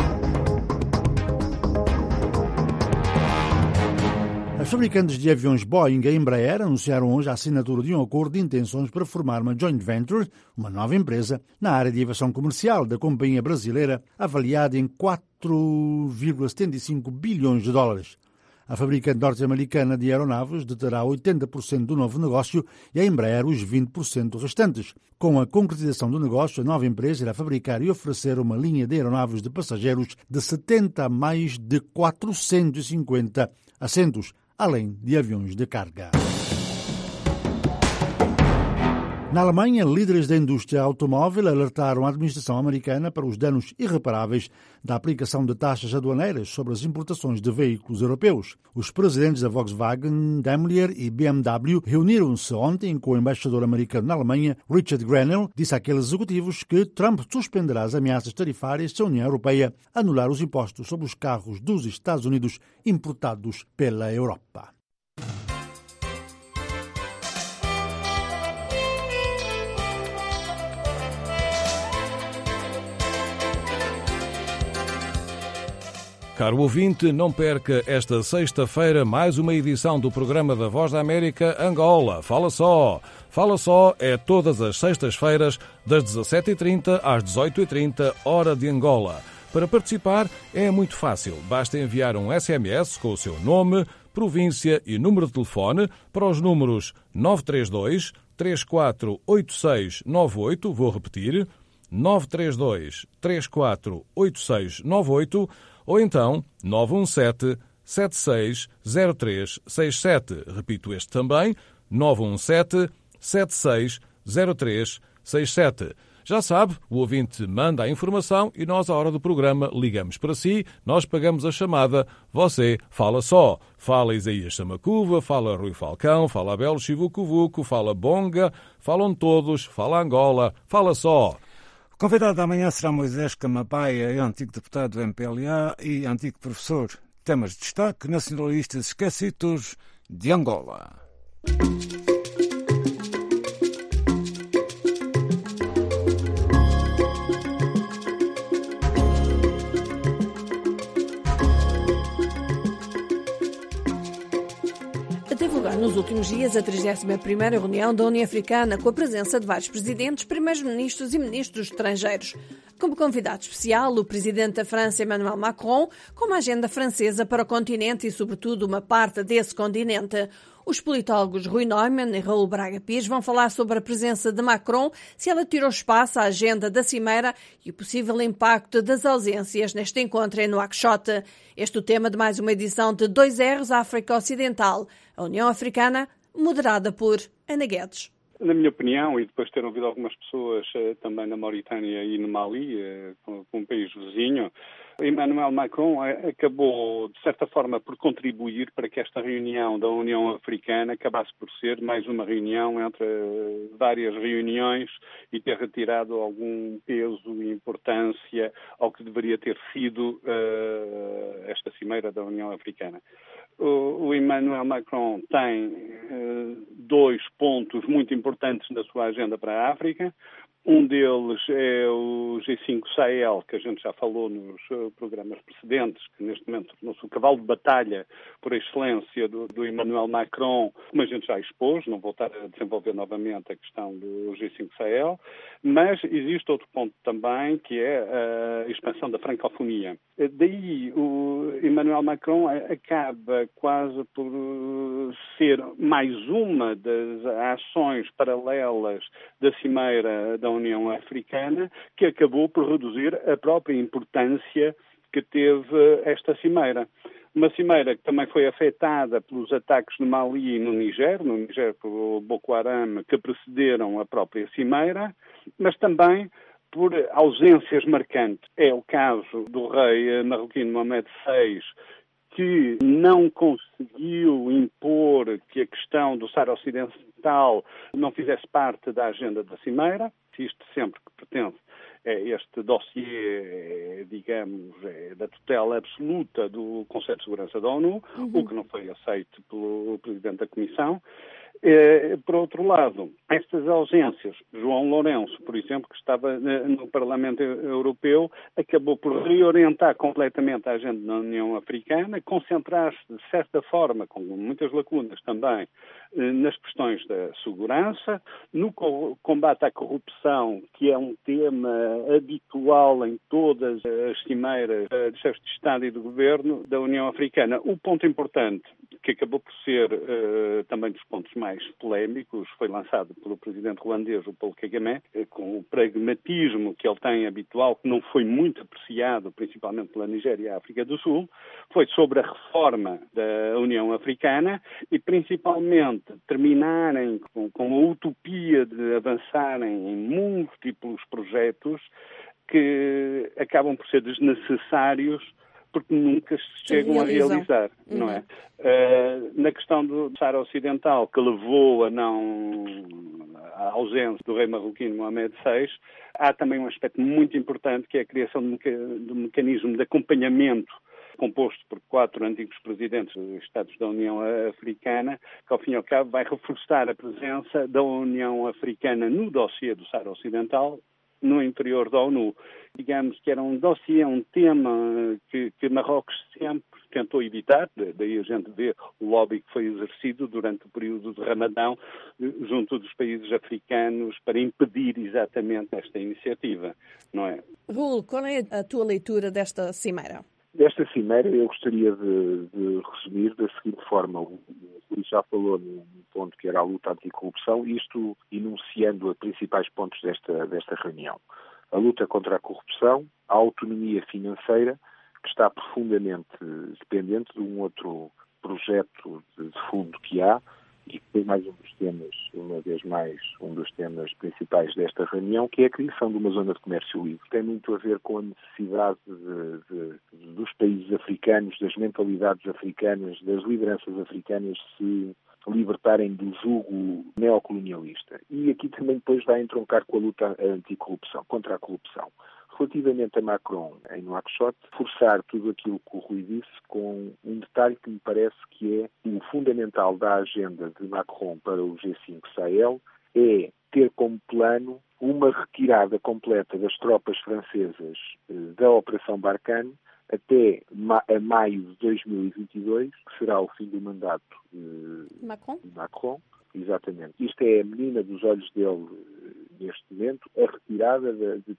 As fabricantes de aviões Boeing e Embraer anunciaram hoje a assinatura de um acordo de intenções para formar uma joint venture, uma nova empresa, na área de aviação comercial da companhia brasileira, avaliada em 4,75 bilhões de dólares. A fabricante norte-americana de aeronaves deterá 80% do novo negócio e a Embraer os 20% restantes. Com a concretização do negócio, a nova empresa irá fabricar e oferecer uma linha de aeronaves de passageiros de 70 a mais de 450 assentos, além de aviões de carga. Na Alemanha, líderes da indústria automóvel alertaram a administração americana para os danos irreparáveis da aplicação de taxas aduaneiras sobre as importações de veículos europeus. Os presidentes da Volkswagen, Daimler e BMW reuniram-se ontem com o embaixador americano na Alemanha, Richard Grenell, disse àqueles executivos que Trump suspenderá as ameaças tarifárias se a União Europeia anular os impostos sobre os carros dos Estados Unidos importados pela Europa. Caro ouvinte, não perca esta sexta-feira mais uma edição do programa da Voz da América Angola. Fala só! Fala só é todas as sextas-feiras, das 17h30 às 18h30, hora de Angola. Para participar é muito fácil. Basta enviar um SMS com o seu nome, província e número de telefone para os números 932 348698, vou repetir, 932 348698, ou então 917 760367. Repito este também, 917 760367. Já sabe, o ouvinte manda a informação e nós, à hora do programa, ligamos para si, nós pagamos a chamada, você fala só. Fala Isaías Samacuva, fala Rui Falcão, fala Abel Chivucovuco, fala Bonga, falam todos, fala Angola, fala só. O convidado da manhã será Moisés Camapaia, antigo deputado do MPLA e antigo professor. Temas de destaque: nacionalistas esquecidos de Angola. Nos últimos dias, a 31ª reunião da União Africana, com a presença de vários presidentes, primeiros-ministros e ministros estrangeiros. Como convidado especial, o presidente da França, Emmanuel Macron, com uma agenda francesa para o continente e, sobretudo, uma parte desse continente. Os politólogos Rui Neumann e Raul Braga Pires vão falar sobre a presença de Macron, se ela tirou espaço à agenda da Cimeira e o possível impacto das ausências neste encontro em Nouakchott. Este é o tema de mais uma edição de 2Rs África Ocidental, a União Africana, moderada por Ana Guedes. Na minha opinião, e depois de ter ouvido algumas pessoas também na Mauritânia e no Mali, com um país vizinho, Emmanuel Macron acabou, de certa forma, por contribuir para que esta reunião da União Africana acabasse por ser mais uma reunião entre várias reuniões e ter retirado algum peso e importância ao que deveria ter sido esta cimeira da União Africana. O Emmanuel Macron tem dois pontos muito importantes na sua agenda para a África. Um deles é o G5 Sahel, que a gente já falou nos programas precedentes, que neste momento tornou-se o cavalo de batalha por excelência do Emmanuel Macron, como a gente já expôs, não vou estar a desenvolver novamente a questão do G5 Sahel, mas existe outro ponto também, que é a expansão da francofonia. Daí o Emmanuel Macron acaba quase por ser mais uma das ações paralelas da Cimeira da União Africana, que acabou por reduzir a própria importância que teve esta cimeira. Uma cimeira que também foi afetada pelos ataques no Mali e no Niger por Boko Haram, que precederam a própria cimeira, mas também por ausências marcantes. É o caso do rei marroquino Mohamed VI, que não conseguiu impor que a questão do Saara Ocidental não fizesse parte da agenda da cimeira, isto sempre que pertence a este dossiê, digamos, da tutela absoluta do Conselho de Segurança da ONU, o que não foi aceito pelo Presidente da Comissão. Por outro lado, estas ausências, João Lourenço, por exemplo, que estava no Parlamento Europeu, acabou por reorientar completamente a agenda da União Africana, concentrar-se, de certa forma, com muitas lacunas também, nas questões da segurança, no combate à corrupção, que é um tema habitual em todas as cimeiras de chefes de Estado e de Governo da União Africana. O ponto importante, que acabou por ser também dos pontos mais polémicos, foi lançado pelo presidente ruandês, o Paul Kagame, com o pragmatismo que ele tem habitual, que não foi muito apreciado, principalmente pela Nigéria e a África do Sul, foi sobre a reforma da União Africana e principalmente terminarem com a utopia de avançarem em múltiplos projetos que acabam por ser desnecessários porque nunca se chegam a realizar, não é? Na questão do Saara Ocidental, que levou à ausência do rei marroquino Mohamed VI, há também um aspecto muito importante, que é a criação de um mecanismo de acompanhamento composto por 4 antigos presidentes dos Estados da União Africana, que ao fim e ao cabo vai reforçar a presença da União Africana no dossiê do Saara Ocidental no interior da ONU. Digamos que era um dossiê, um tema que Marrocos sempre tentou evitar, daí a gente vê o lobby que foi exercido durante o período de Ramadão junto dos países africanos para impedir exatamente esta iniciativa, não é? Raul, qual é a tua leitura desta cimeira? Desta cimeira eu gostaria de resumir da seguinte forma. O Luís já falou num ponto que era a luta anticorrupção, isto enunciando os principais pontos desta reunião. A luta contra a corrupção, a autonomia financeira, que está profundamente dependente de um outro projeto de fundo que há e que foi mais um dos temas, uma vez mais, um dos temas principais desta reunião, que é a criação de uma zona de comércio livre. Tem muito a ver com a necessidade dos países africanos, das mentalidades africanas, das lideranças africanas se libertarem do jugo neocolonialista. E aqui também depois vai entroncar com a luta anticorrupção, contra a corrupção. Relativamente a Macron, em Nouakchott, forçar tudo aquilo que o Rui disse com um detalhe que me parece que é o fundamental da agenda de Macron para o G5 Sahel, é ter como plano uma retirada completa das tropas francesas da Operação Barkhane até a maio de 2022, que será o fim do mandato de Macron. Exatamente. Isto é a menina dos olhos dele neste momento, a retirada de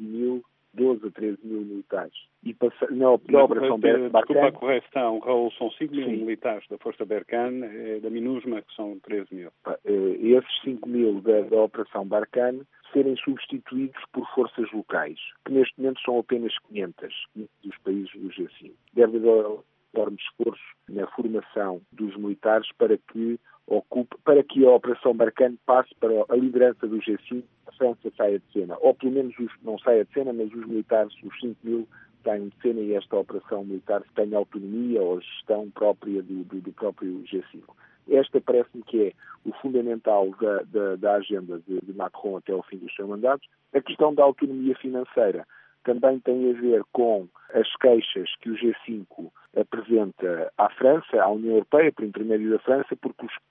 12 a 13 mil militares. E na Operação Barkhane... Desculpa a correção, Raul, são 5 mil militares da Força Barkhane, da MINUSMA, que são 13 mil. Esses 5 mil da Operação Barkhane serem substituídos por forças locais, que neste momento são apenas 500 dos países do G5. Deve haver um enorme esforço na formação dos militares para que a Operação Barkhane passe para a liderança do G5, a França saia de cena. Ou pelo menos não saia de cena, mas os militares, os 5 mil, saiam de cena e esta operação militar tenha autonomia ou gestão própria do próprio G5. Esta parece-me que é o fundamental da agenda de Macron até ao fim dos seus mandatos. A questão da autonomia financeira também tem a ver com as queixas que o G5 apresenta à França, à União Europeia, por intermédio da França, porque os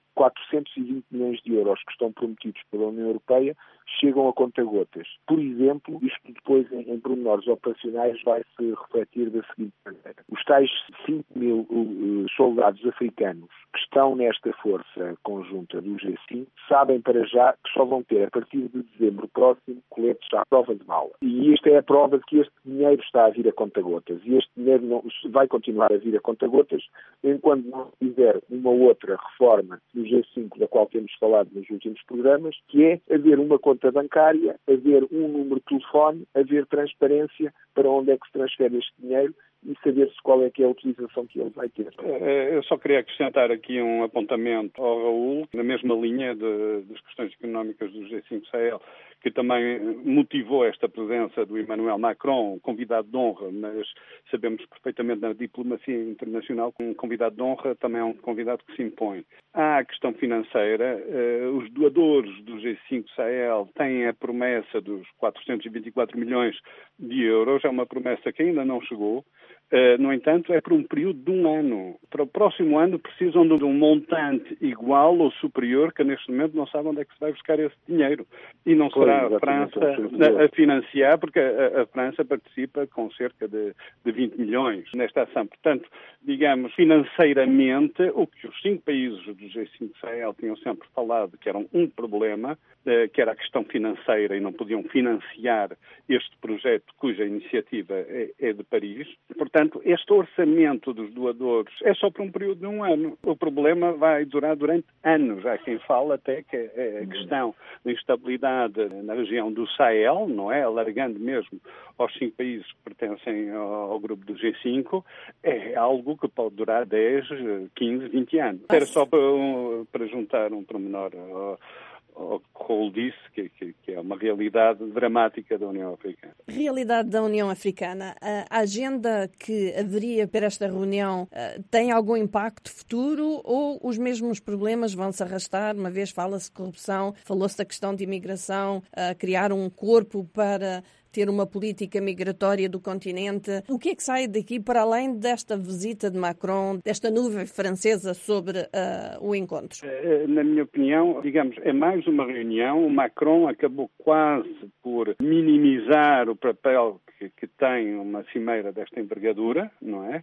420 milhões de euros que estão prometidos pela União Europeia chegam a conta-gotas. Por exemplo, isto depois em pormenores operacionais vai se refletir da seguinte maneira. Os tais 5 mil soldados africanos que estão nesta força conjunta do G5 sabem para já que só vão ter, a partir de dezembro próximo, coletes à prova de bala. E esta é a prova de que este dinheiro está a vir a conta-gotas. E este dinheiro não vai continuar a vir a conta-gotas enquanto não tiver uma outra reforma do G5, da qual temos falado nos últimos programas, que é haver uma conta bancária, haver um número de telefone, haver transparência para onde é que se transfere este dinheiro e saber-se qual é que é a utilização que ele vai ter. Eu só queria acrescentar aqui um apontamento ao Raul, na mesma linha das questões económicas do G5 Sahel, que também motivou esta presença do Emmanuel Macron, convidado de honra, mas sabemos perfeitamente na diplomacia internacional que um convidado de honra também é um convidado que se impõe. Há a questão financeira, os doadores do G5 Sahel têm a promessa dos 424 milhões de euros, é uma promessa que ainda não chegou. No entanto, é por um período de 1 ano. Para o próximo ano precisam de um montante igual ou superior, que neste momento não sabem onde é que se vai buscar esse dinheiro. E não será a França a financiar, porque a França participa com cerca de 20 milhões nesta ação. Portanto, digamos, financeiramente, o que os 5 países do G5 Sahel tinham sempre falado que era um problema, que era a questão financeira e não podiam financiar este projeto cuja iniciativa é de Paris. Portanto, este orçamento dos doadores é só por um período de 1 ano. O problema vai durar durante anos. Há quem fala até que a questão da instabilidade na região do Sahel, não é? Alargando mesmo aos 5 países que pertencem ao grupo do G5, é algo que pode durar 10, 15, 20 anos. Era só para juntar um pormenor ao que Raul disse, que é uma realidade dramática da União Africana. Realidade da União Africana. A agenda que haveria para esta reunião tem algum impacto futuro ou os mesmos problemas vão se arrastar? Uma vez fala-se de corrupção, falou-se da questão de imigração, criar um corpo para ter uma política migratória do continente. O que é que sai daqui para além desta visita de Macron, desta nuvem francesa sobre o encontro? Na minha opinião, digamos, é mais uma reunião. O Macron acabou quase por minimizar o papel que tem uma cimeira desta envergadura, não é?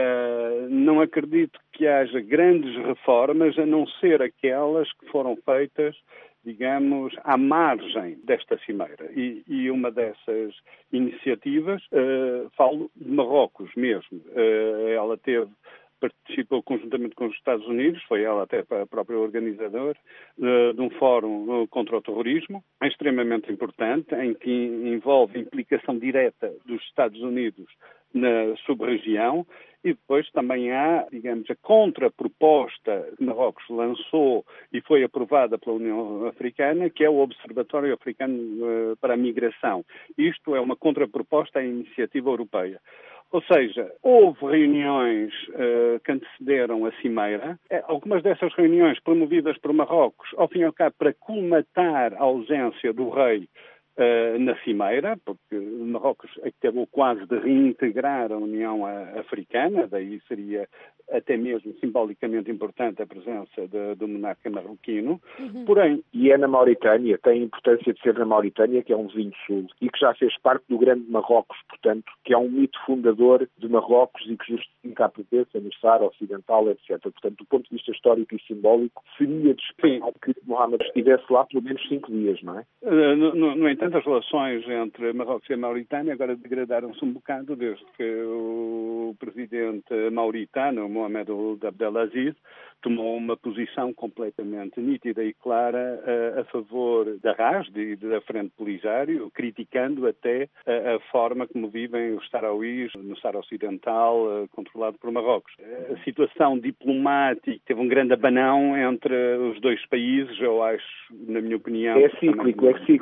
Não acredito que haja grandes reformas, a não ser aquelas que foram feitas, digamos, à margem desta cimeira. E uma dessas iniciativas, falo de Marrocos mesmo. Ela participou conjuntamente com os Estados Unidos, foi ela até a própria organizadora, de um fórum contra o terrorismo, extremamente importante, em que envolve implicação direta dos Estados Unidos na sub-região, e depois também há, digamos, a contraproposta que Marrocos lançou e foi aprovada pela União Africana, que é o Observatório Africano para a Migração. Isto é uma contraproposta à iniciativa europeia. Ou seja, houve reuniões que antecederam a cimeira. Algumas dessas reuniões promovidas por Marrocos, ao fim e ao cabo, para colmatar a ausência do rei na cimeira, porque Marrocos acabou quase de reintegrar a União Africana, daí seria até mesmo simbolicamente importante a presença do monarca marroquino. Porém, e é na Mauritânia, tem a importância de ser na Mauritânia, que é um vizinho sul, e que já fez parte do grande Marrocos, portanto, que é um mito fundador de Marrocos e que justifica a presença no Saara Ocidental, etc. Portanto, do ponto de vista histórico e simbólico, seria de esperar que Mohamed estivesse lá pelo menos 5 dias, não é? No entanto, as relações entre Marrocos e a Mauritânia agora degradaram-se um bocado desde que o presidente mauritano, Mohamed Ould Abdelaziz, tomou uma posição completamente nítida e clara a favor da RAS, da Frente Polisário, criticando até a forma como vivem os sarauís no Saara Ocidental, controlado por Marrocos. A situação diplomática teve um grande abanão entre os dois países, eu acho, na minha opinião... É cíclico.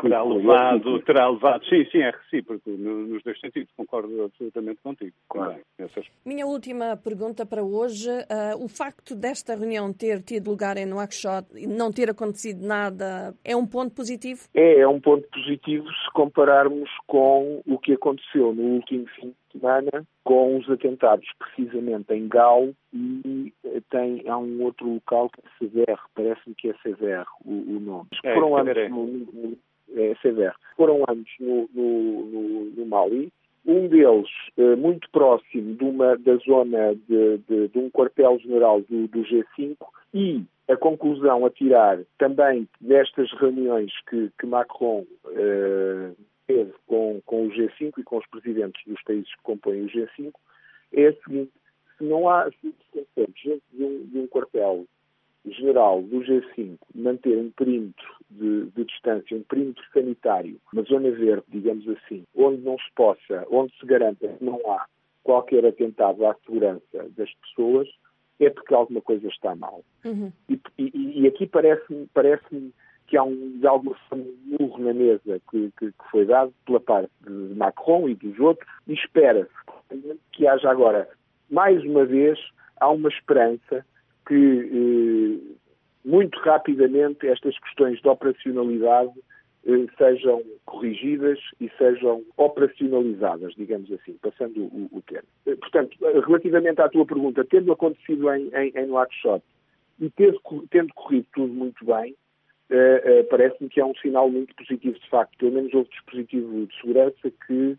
Terá levado, sim, é recíproco, nos dois sentidos, concordo absolutamente contigo. Claro. Minha última pergunta para hoje, o facto desta reunião ter tido lugar em Nouakchott e não ter acontecido nada, é um ponto positivo? É um ponto positivo se compararmos com o que aconteceu no último fim de semana, com os atentados precisamente em Gao, e há um outro local que é Sévère, parece-me que é Sévère o nome. Foram anos no Mali. Um deles, muito próximo da zona de um quartel-general do G5, e a conclusão a tirar também destas reuniões que Macron teve com o G5 e com os presidentes dos países que compõem o G5, é a seguinte: se não há gente de um quartel-general do G5 manter um perímetro de distância, um perímetro sanitário, uma zona verde, digamos assim, onde se garanta que não há qualquer atentado à segurança das pessoas, é porque alguma coisa está mal. E aqui parece-me que há de alguma forma um murro na mesa que foi dado pela parte de Macron e dos outros, e espera-se que haja agora, mais uma vez, há uma esperança que muito rapidamente estas questões de operacionalidade sejam corrigidas e sejam operacionalizadas, digamos assim, passando o termo. Portanto, relativamente à tua pergunta, tendo acontecido em Nouakchott e tendo corrido tudo muito bem, parece-me que é um sinal muito positivo, de facto. Pelo menos houve dispositivo de segurança que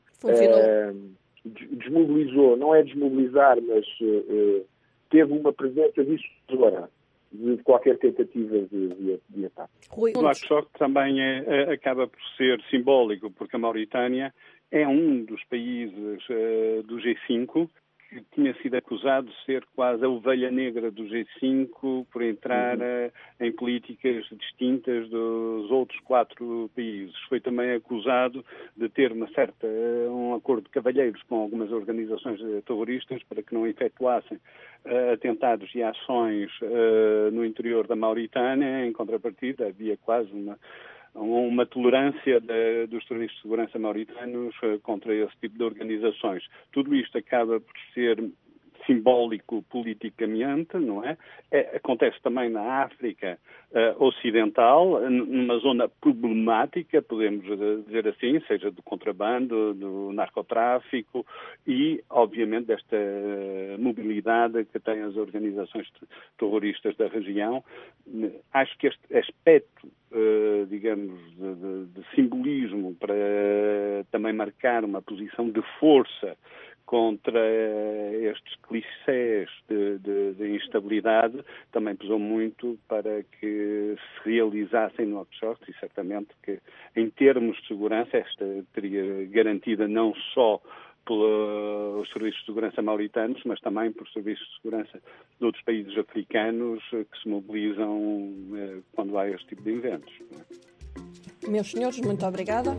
desmobilizou, não é desmobilizar, mas teve uma presença dissuasora de qualquer tentativa de ataque. Nouakchott também acaba por ser simbólico, porque a Mauritânia é um dos países do G5 que tinha sido acusado de ser quase a ovelha negra do G5 por entrar em políticas distintas dos outros 4 países. Foi também acusado de ter um acordo de cavalheiros com algumas organizações terroristas para que não efetuassem atentados e ações no interior da Mauritânia. Em contrapartida, havia quase uma tolerância dos serviços de segurança mauritanos contra esse tipo de organizações. Tudo isto acaba por ser simbólico politicamente, não é? Acontece também na África Ocidental, numa zona problemática, podemos dizer assim, seja do contrabando, do narcotráfico e, obviamente, desta mobilidade que têm as organizações terroristas da região. Acho que este aspecto, digamos, de simbolismo para também marcar uma posição de força contra estes clichés de instabilidade, também pesou muito para que se realizassem Nouakchott e certamente que, em termos de segurança, esta teria garantida não só pelos serviços de segurança mauritanos, mas também por serviços de segurança de outros países africanos que se mobilizam quando há este tipo de eventos. Meus senhores, muito obrigada.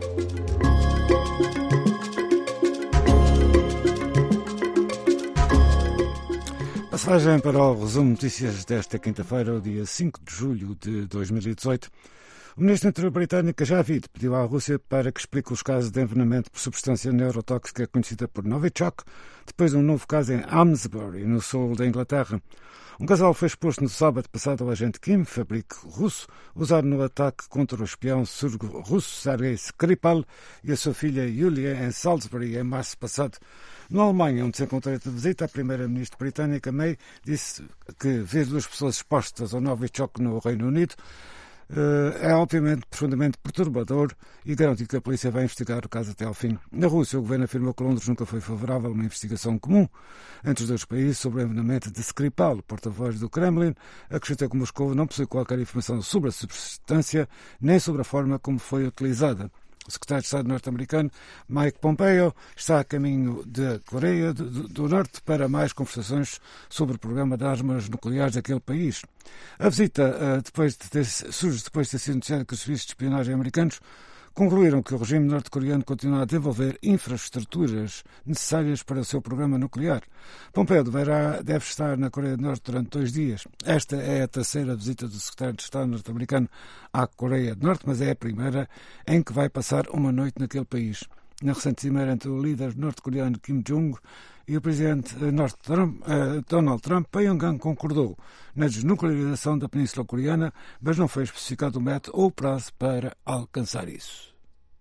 Passagem para o resumo de notícias desta quinta-feira, o dia 5 de julho de 2018. O ministro do Interior britânico Javid pediu à Rússia para que explique os casos de envenenamento por substância neurotóxica conhecida por Novichok, depois de um novo caso em Amesbury, no sul da Inglaterra. Um casal foi exposto no sábado passado ao agente Kim, fabrico russo, usado no ataque contra o espião russo Sergei Skripal e a sua filha Yulia em Salisbury, em março passado. Na Alemanha, onde se encontrou de visita, a primeira-ministra britânica May disse que ver duas pessoas expostas ao Novichok no Reino Unido é obviamente profundamente perturbador e garantiu que a polícia vai investigar o caso até ao fim. Na Rússia, o governo afirmou que Londres nunca foi favorável a uma investigação comum entre os dois países sobre o envenenamento de Skripal. O porta-voz do Kremlin acrescentou que Moscou não possui qualquer informação sobre a substância nem sobre a forma como foi utilizada. O secretário de Estado norte-americano Mike Pompeo está a caminho da Coreia do Norte para mais conversações sobre o programa de armas nucleares daquele país. A visita surge depois de ter sido anunciado que os serviços de espionagem americanos concluíram que o regime norte-coreano continua a desenvolver infraestruturas necessárias para o seu programa nuclear. Pompeo deve estar na Coreia do Norte durante 2 dias. Esta é a terceira visita do secretário de Estado norte-americano à Coreia do Norte, mas é a primeira em que vai passar uma noite naquele país. Na recente cimeira entre o líder norte-coreano Kim Jong e o presidente Donald Trump, Pyongyang concordou na desnuclearização da Península Coreana, mas não foi especificado o método ou o prazo para alcançar isso.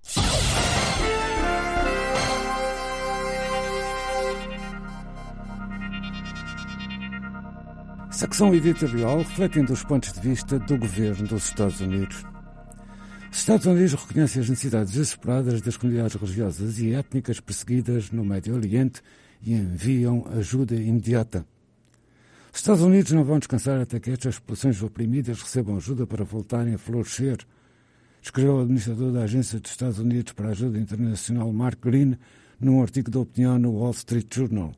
Secção editorial refletindo os pontos de vista do governo dos Estados Unidos. Os Estados Unidos reconhecem as necessidades desesperadas das comunidades religiosas e étnicas perseguidas no Médio Oriente e enviam ajuda imediata. Os Estados Unidos não vão descansar até que estas populações oprimidas recebam ajuda para voltarem a florescer, escreveu o administrador da Agência dos Estados Unidos para a Ajuda Internacional Mark Green num artigo de opinião no Wall Street Journal.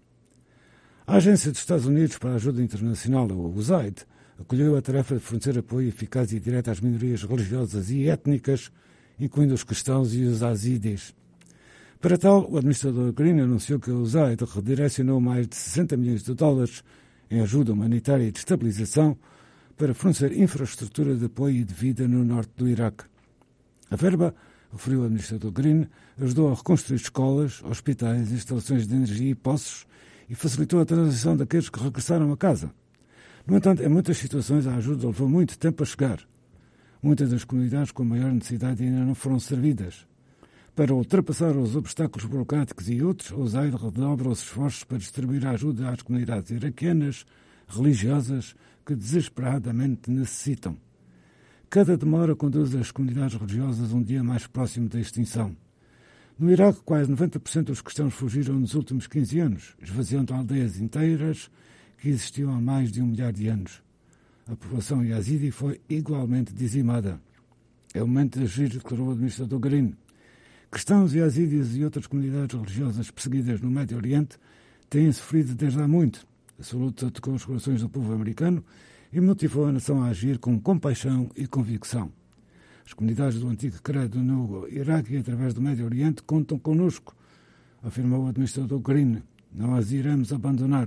A Agência dos Estados Unidos para a Ajuda Internacional, o USAID, acolheu a tarefa de fornecer apoio eficaz e direto às minorias religiosas e étnicas, incluindo os cristãos e os azídis. Para tal, o administrador Green anunciou que a USAID redirecionou mais de 60 milhões de dólares em ajuda humanitária e de estabilização para fornecer infraestrutura de apoio e de vida no norte do Iraque. A verba, referiu o administrador Green, ajudou a reconstruir escolas, hospitais, instalações de energia e poços e facilitou a transição daqueles que regressaram a casa. No entanto, em muitas situações a ajuda levou muito tempo a chegar. Muitas das comunidades com maior necessidade ainda não foram servidas. Para ultrapassar os obstáculos burocráticos e outros, o USAID redobra os esforços para distribuir a ajuda às comunidades iraquianas, religiosas, que desesperadamente necessitam. Cada demora conduz as comunidades religiosas um dia mais próximo da extinção. No Iraque, quase 90% dos cristãos fugiram nos últimos 15 anos, esvaziando aldeias inteiras que existiam há mais de 1 milhar de anos. A população yazidi foi igualmente dizimada. É o momento de agir, declarou o administrador Green. Cristãos, yazidis e outras comunidades religiosas perseguidas no Médio Oriente têm sofrido desde há muito. A sua luta tocou os corações do povo americano e motivou a nação a agir com compaixão e convicção. As comunidades do antigo credo no Iraque e através do Médio Oriente contam connosco, afirmou o administrador Green. Não as iremos abandonar.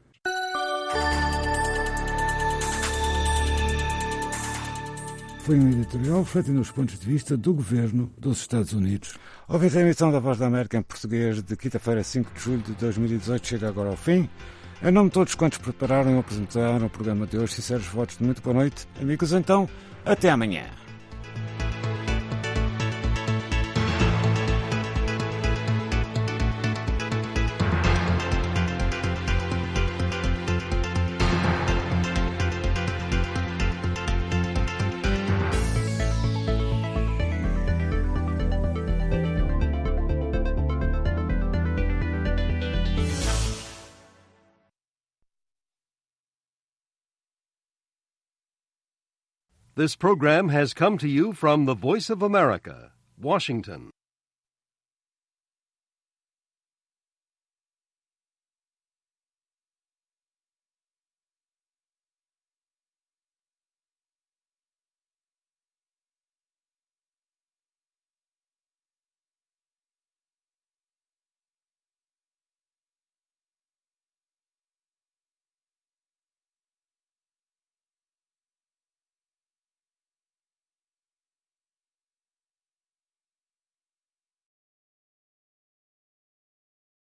Foi um editorial refletindo os pontos de vista do governo dos Estados Unidos. Ouvinte, a emissão da Voz da América em português de quinta-feira, 5 de julho de 2018, chega agora ao fim. Em nome de todos quantos prepararam e apresentaram o programa de hoje, sinceros votos de muito boa noite. Amigos, então, até amanhã. This program has come to you from the Voice of America, Washington.